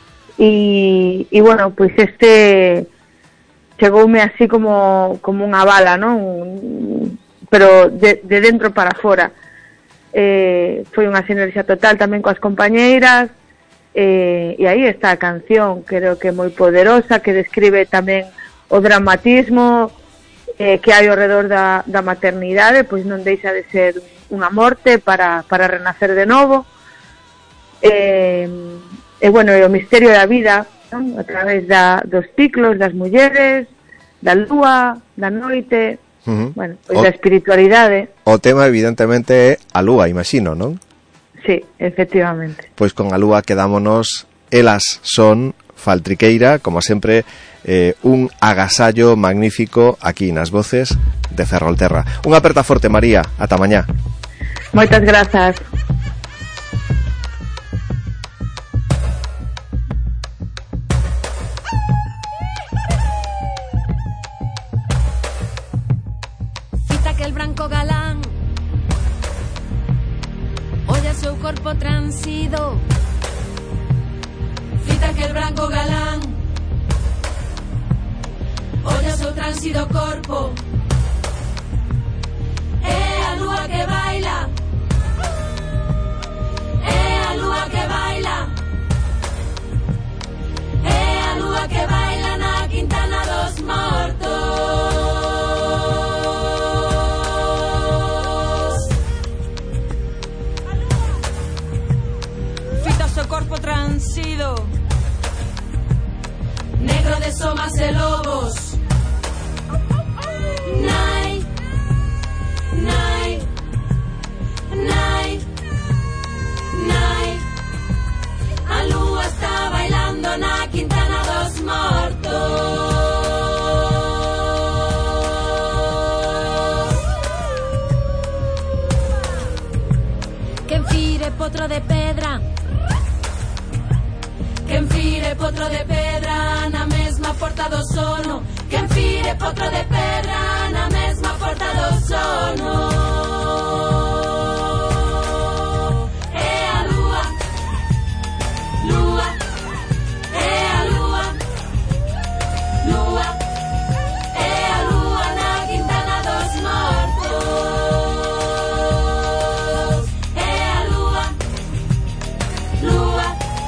e, e bueno, pois este chegoume así como como unha bala, non? Pero de, de dentro para fora. Eh, foi unha sinerxia total tamén coas compañeiras, eh, e aí está a canción, creo que é moi poderosa, que describe tamén o dramatismo eh, que hai ao redor da, da maternidade, pois non deixa de ser unha morte para, para renacer de novo. Eh, e bueno, e o misterio da vida, non? A través da, dos ciclos das mulleres, da lúa, da noite, uh-huh. Bueno, pois o, da espiritualidade. O tema evidentemente é a lúa, imagino, non? Sí, efectivamente. Pois con a lúa quedámonos, elas son Faltriqueira, como sempre, eh, un agasallo magnífico aquí nas voces de Ferrolterra. Unha aperta forte, María, ata mañá. Moitas grazas. Galán, olla seu corpo transido. Fita que el branco galán, olla seu transido corpo. É a lúa que baila, é a lúa que baila, é a lúa que baila na Quintana dos Mortos. Corpo transido, negro de somas e lobos. Nai, nai, nai, nai. A lúa está bailando na Quintana dos Mortos. Quen fire potro de pedra, quen fire potro de pedra na mesma porta do sono. Quen fire potro de pedra na mesma porta do sono. É a lúa, lúa, é a lúa, lúa, é a lúa na Quintana dos Mortos. É a lúa, lúa,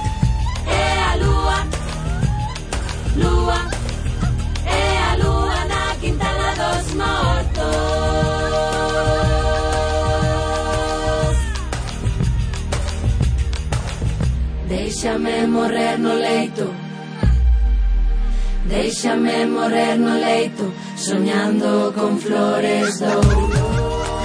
lúa, é a lúa na Quintana dos Mortos. Déixame morrer no leito, déixame morrer no leito, soñando con flores de ouro.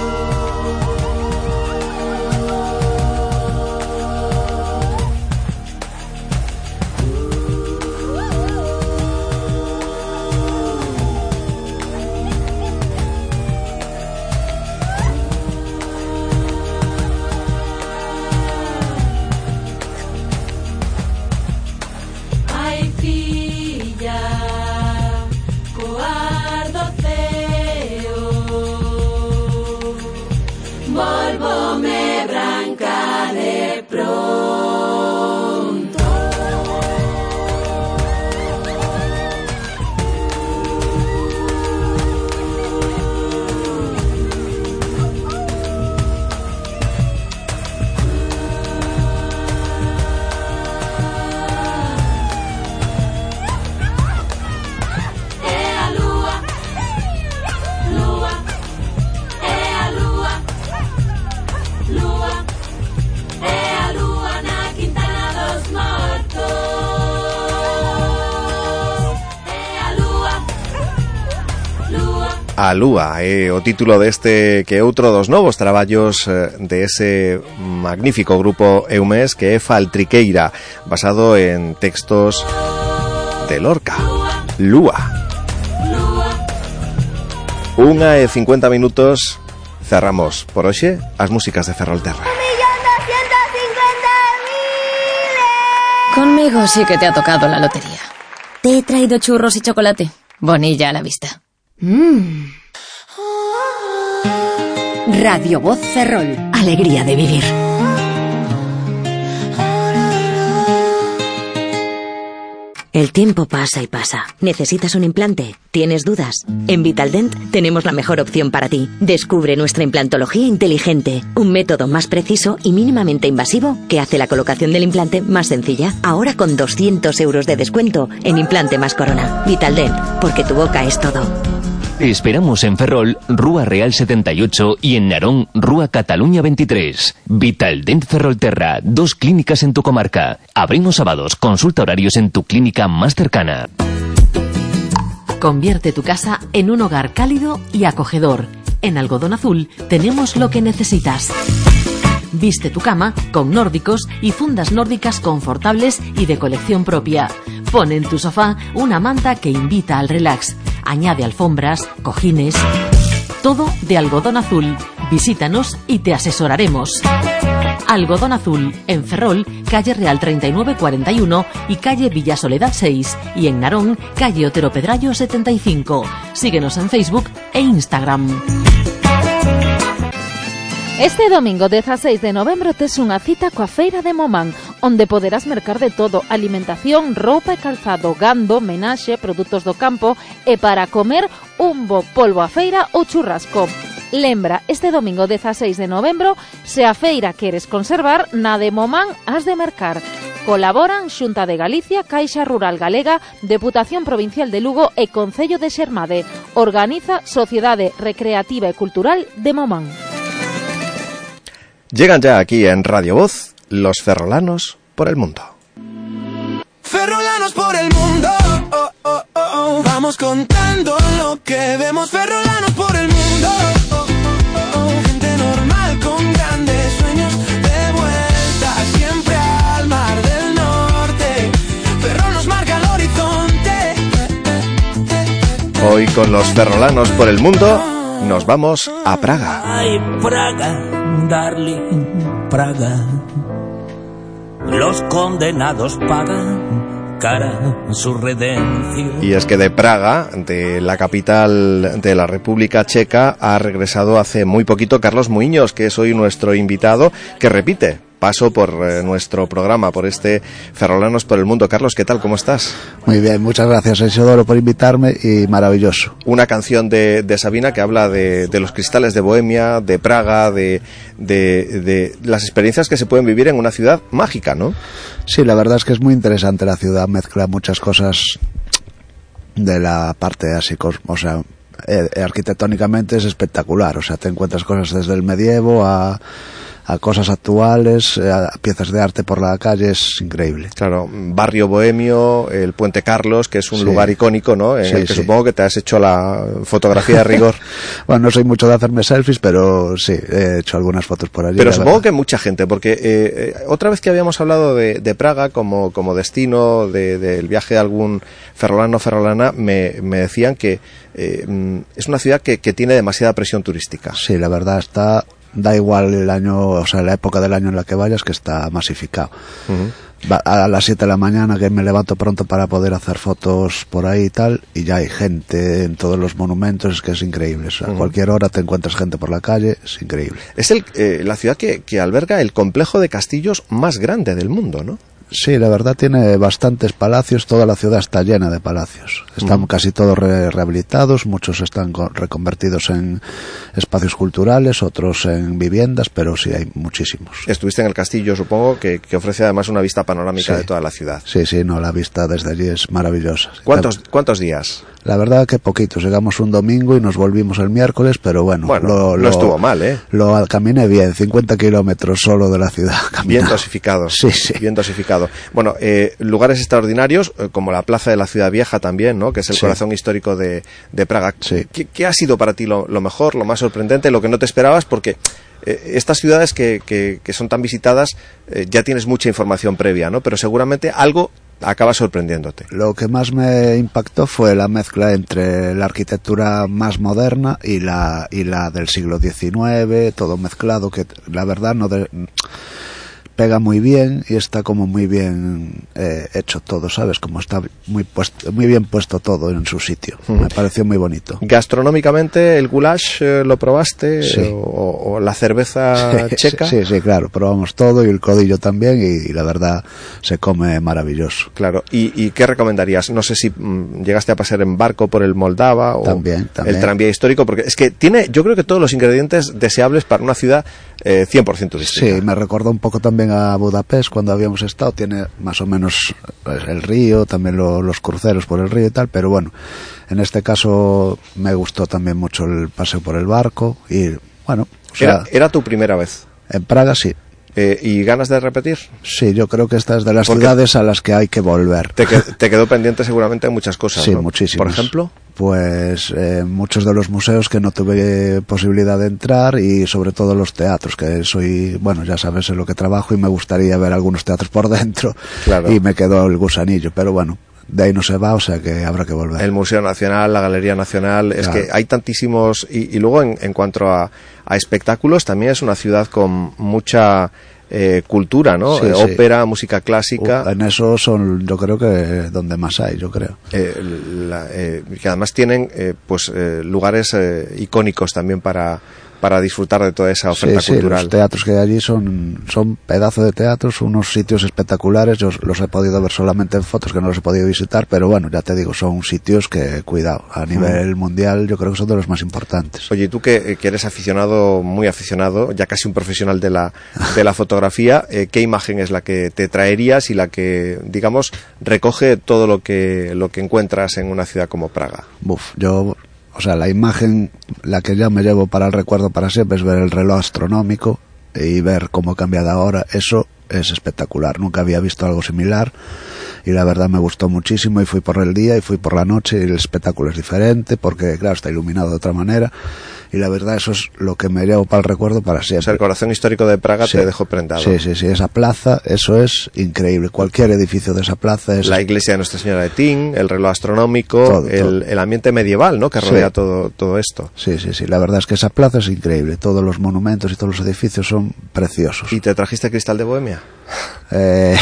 A Lúa, eh, o título deste que outro dos novos traballos eh, de ese magnífico grupo eumés que é Faltriqueira, basado en textos de Lorca. Lúa. Unha e cincuenta minutos, cerramos por hoxe as músicas de Ferrolterra. Conmigo sí que te ha tocado la lotería. Te he traído churros y chocolate. Bonilla a la vista. Mm. Radio Voz Ferrol. Alegría de vivir. El tiempo pasa y pasa. ¿Necesitas un implante? ¿Tienes dudas? En Vitaldent tenemos la mejor opción para ti. Descubre nuestra implantología inteligente, un método más preciso y mínimamente invasivo que hace la colocación del implante más sencilla. Ahora con doscientos euros de descuento en Implante más Corona. Vitaldent, porque tu boca es todo. Esperamos en Ferrol, Rúa Real setenta y ocho y en Narón, Rúa Cataluña veintitrés. Vitaldent Ferrolterra, dos clínicas en tu comarca. Abrimos sábados, consulta horarios en tu clínica más cercana. Convierte tu casa en un hogar cálido y acogedor. En Algodón Azul tenemos lo que necesitas. Viste tu cama con nórdicos y fundas nórdicas confortables y de colección propia. Pon en tu sofá una manta que invita al relax. Añade alfombras, cojines, todo de Algodón Azul. Visítanos y te asesoraremos. Algodón Azul, en Ferrol, calle Real treinta y nueve cuarenta y uno y calle Villa Soledad seis, y en Narón, calle Otero Pedrallo setenta y cinco. Síguenos en Facebook e Instagram. Este domingo dezaseis de novembro tes unha cita coa Feira de Momán, onde poderás mercar de todo: alimentación, roupa e calzado, gando, menaxe, produtos do campo e para comer un bo polvo a feira ou churrasco. Lembra, este domingo dezaseis de novembro, se a feira queres conservar, na de Momán has de mercar. Colaboran Xunta de Galicia, Caixa Rural Galega, Deputación Provincial de Lugo e Concello de Xermade. Organiza Sociedade Recreativa e Cultural de Momán. Llegan ya aquí en Radio Voz los ferrolanos por el mundo. Ferrolanos por el mundo, oh, oh, oh, oh. Vamos contando lo que vemos. Ferrolanos por el mundo, oh, oh, oh. Gente normal con grandes sueños, de vuelta siempre al mar del norte. Ferrol nos marca el horizonte. Hoy con los ferrolanos por el mundo nos vamos a Praga. Ay, Praga, darling, Praga. Los condenados pagan cara su redención. Y es que de Praga, de la capital de la República Checa, ha regresado hace muy poquito Carlos Muiños, que es hoy nuestro invitado, que repite paso por eh, nuestro programa, por este Ferrolanos por el Mundo. Carlos, ¿qué tal? ¿Cómo estás? Muy bien, muchas gracias, Isidoro, por invitarme, y maravilloso. Una canción de, de Sabina que habla de, de los cristales de Bohemia, de Praga, de, de, de las experiencias que se pueden vivir en una ciudad mágica, ¿no? Sí, la verdad es que es muy interesante la ciudad, mezcla muchas cosas de la parte así, o sea, eh, arquitectónicamente es espectacular, o sea, te encuentras cosas desde el medievo a a cosas actuales, a piezas de arte por la calle, es increíble. Claro, barrio bohemio, el Puente Carlos, que es un sí. lugar icónico, ¿no? En sí, el que sí. supongo que te has hecho la fotografía de rigor. Bueno, no soy mucho de hacerme selfies, pero sí, he hecho algunas fotos por allí. Pero supongo verdad. que mucha gente, porque eh, eh, otra vez que habíamos hablado de, de Praga como, como destino del de, de viaje de algún ferrolano o ferrolana, me, me decían que eh, es una ciudad que, que tiene demasiada presión turística. Sí, la verdad está... Da igual el año, o sea, la época del año en la que vayas, que está masificado. Uh-huh. Va a las siete de la mañana, que me levanto pronto para poder hacer fotos por ahí y tal, y ya hay gente en todos los monumentos, es que es increíble. O sea, uh-huh. a cualquier hora te encuentras gente por la calle, es increíble. Es el, eh, la ciudad que, que alberga el complejo de castillos más grande del mundo, ¿no? Sí, la verdad tiene bastantes palacios, toda la ciudad está llena de palacios. Están uh-huh. casi todos re rehabilitados, muchos están reconvertidos en espacios culturales, otros en viviendas, pero sí hay muchísimos. Estuviste en el castillo, supongo, que, que ofrece además una vista panorámica sí. de toda la ciudad. Sí, sí, no, la vista desde allí es maravillosa. ¿Cuántos, ¿cuántos días? La verdad que poquitos, llegamos un domingo y nos volvimos el miércoles, pero bueno, bueno lo, no lo, estuvo mal, ¿eh? Lo caminé bien, cincuenta kilómetros solo de la ciudad. Caminado. Bien dosificado. Sí, sí. Bien dosificado. Bueno, eh, lugares extraordinarios, eh, como la Plaza de la Ciudad Vieja también, ¿no? Que es el sí. corazón histórico de, de Praga. Sí. ¿Qué, ¿Qué ha sido para ti lo, lo mejor, lo más sorprendente, lo que no te esperabas? Porque eh, estas ciudades que, que, que son tan visitadas, eh, ya tienes mucha información previa, ¿no? Pero seguramente algo acaba sorprendiéndote. Lo que más me impactó fue la mezcla entre la arquitectura más moderna y la y la del siglo diecinueve, todo mezclado, que la verdad no de, pega muy bien y está como muy bien eh, hecho todo, ¿sabes? Como está muy puesto, muy bien puesto todo en su sitio. Uh-huh. Me pareció muy bonito. Gastronómicamente, ¿el goulash eh, lo probaste? Sí. O, o la cerveza sí, checa? Sí, sí, claro, probamos todo y el codillo también y, y la verdad se come maravilloso. Claro, ¿y, y qué recomendarías? No sé si mm, llegaste a pasar en barco por el Moldava o también, también. el tranvía histórico, porque es que tiene, yo creo que todos los ingredientes deseables para una ciudad eh, cien por ciento turística. Sí, me recordó un poco también a Budapest cuando habíamos estado, tiene más o menos pues, el río, también lo, los cruceros por el río y tal, pero bueno, en este caso me gustó también mucho el paseo por el barco y bueno, o sea, ¿Era, ¿Era tu primera vez? En Praga sí. Eh, ¿Y ganas de repetir? Sí, yo creo que esta es de las Porque ciudades a las que hay que volver. Te, que, te quedó pendiente seguramente muchas cosas, sí, ¿no? Muchísimas. Por ejemplo, pues eh, muchos de los museos que no tuve posibilidad de entrar y sobre todo los teatros, que soy, bueno, ya sabes en lo que trabajo y me gustaría ver algunos teatros por dentro. Claro. Y me quedó el gusanillo, pero bueno, de ahí no se va, o sea que habrá que volver. El Museo Nacional, la Galería Nacional, claro. Es que hay tantísimos, y, y luego en, en cuanto a, a espectáculos, también es una ciudad con mucha eh, cultura, ¿no? Sí, eh, sí. Ópera, música clásica. Uh, en eso son, yo creo que donde más hay, yo creo. Eh, la, eh, que además tienen eh, pues eh, lugares eh, icónicos también para para disfrutar de toda esa oferta sí, cultural. Sí, los teatros que hay allí son, son pedazos de teatros, unos sitios espectaculares. Yo los he podido ver solamente en fotos, que no los he podido visitar, pero bueno, ya te digo, son sitios que, cuidado, a nivel mm. mundial yo creo que son de los más importantes. Oye, tú que, que eres aficionado, muy aficionado, ya casi un profesional de la, de la fotografía, eh, ¿qué imagen es la que te traerías y la que, digamos, recoge todo lo que, lo que encuentras en una ciudad como Praga? Buf, yo... O sea, la imagen, la que ya me llevo para el recuerdo para siempre es ver el reloj astronómico y ver cómo cambia de hora. Eso es espectacular. Nunca había visto algo similar y la verdad me gustó muchísimo y fui por el día y fui por la noche y el espectáculo es diferente porque, claro, está iluminado de otra manera y la verdad eso es lo que me llevo para el recuerdo para siempre. O sea, el corazón histórico de Praga sí. te dejó prendado. Sí, sí, sí. Esa plaza, eso es increíble. Cualquier edificio de esa plaza es... La iglesia de Nuestra Señora de Ting, el reloj astronómico, todo, el, todo. el ambiente medieval, ¿no? Que rodea sí. todo, todo esto. Sí, sí, sí. La verdad es que esa plaza es increíble. Todos los monumentos y todos los edificios son preciosos. ¿Y te trajiste cristal de Bohemia? Eh...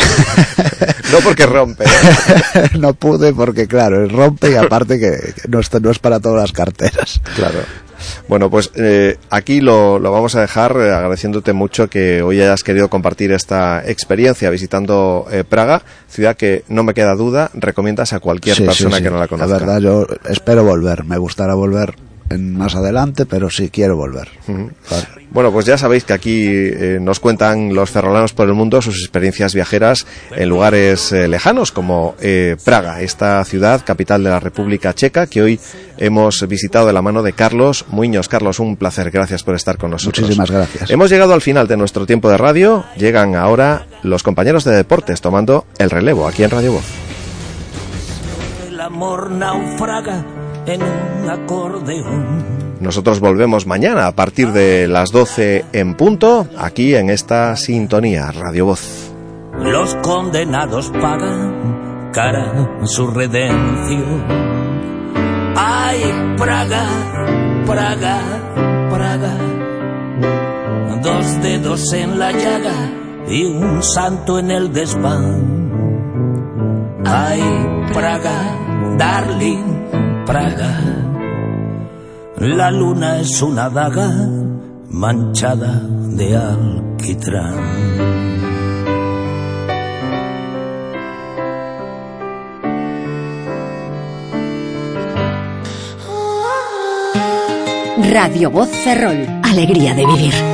no porque rompe. ¿eh? No pude porque, claro, rompe y aparte que, que no, está, no es para todas las carteras. Claro. Bueno, pues eh, aquí lo, lo vamos a dejar eh, agradeciéndote mucho que hoy hayas querido compartir esta experiencia visitando eh, Praga, ciudad que no me queda duda, recomiendas a cualquier sí, persona sí, sí. que no la conozca. La verdad, yo espero volver, me gustará volver en más adelante, pero sí quiero volver. Uh-huh. Vale. Bueno, pues ya sabéis que aquí eh, nos cuentan los ferrolanos por el mundo sus experiencias viajeras en lugares eh, lejanos como eh, Praga, esta ciudad capital de la República Checa que hoy hemos visitado de la mano de Carlos Muñoz. Carlos, un placer, gracias por estar con nosotros. Muchísimas gracias. Hemos llegado al final de nuestro tiempo de radio, llegan ahora los compañeros de deportes tomando el relevo aquí en Radio Voz. El amor naufraga en un acordeón. Nosotros volvemos mañana a partir de las doce en punto, aquí en esta sintonía, Radio Voz. Los condenados pagan cara su redención. Ay, Praga, Praga, Praga. Dos dedos en la llaga y un santo en el desván. Ay, Praga, darling, Praga. La luna es una daga manchada de alquitrán. Radio Voz Ferrol. Alegría de vivir.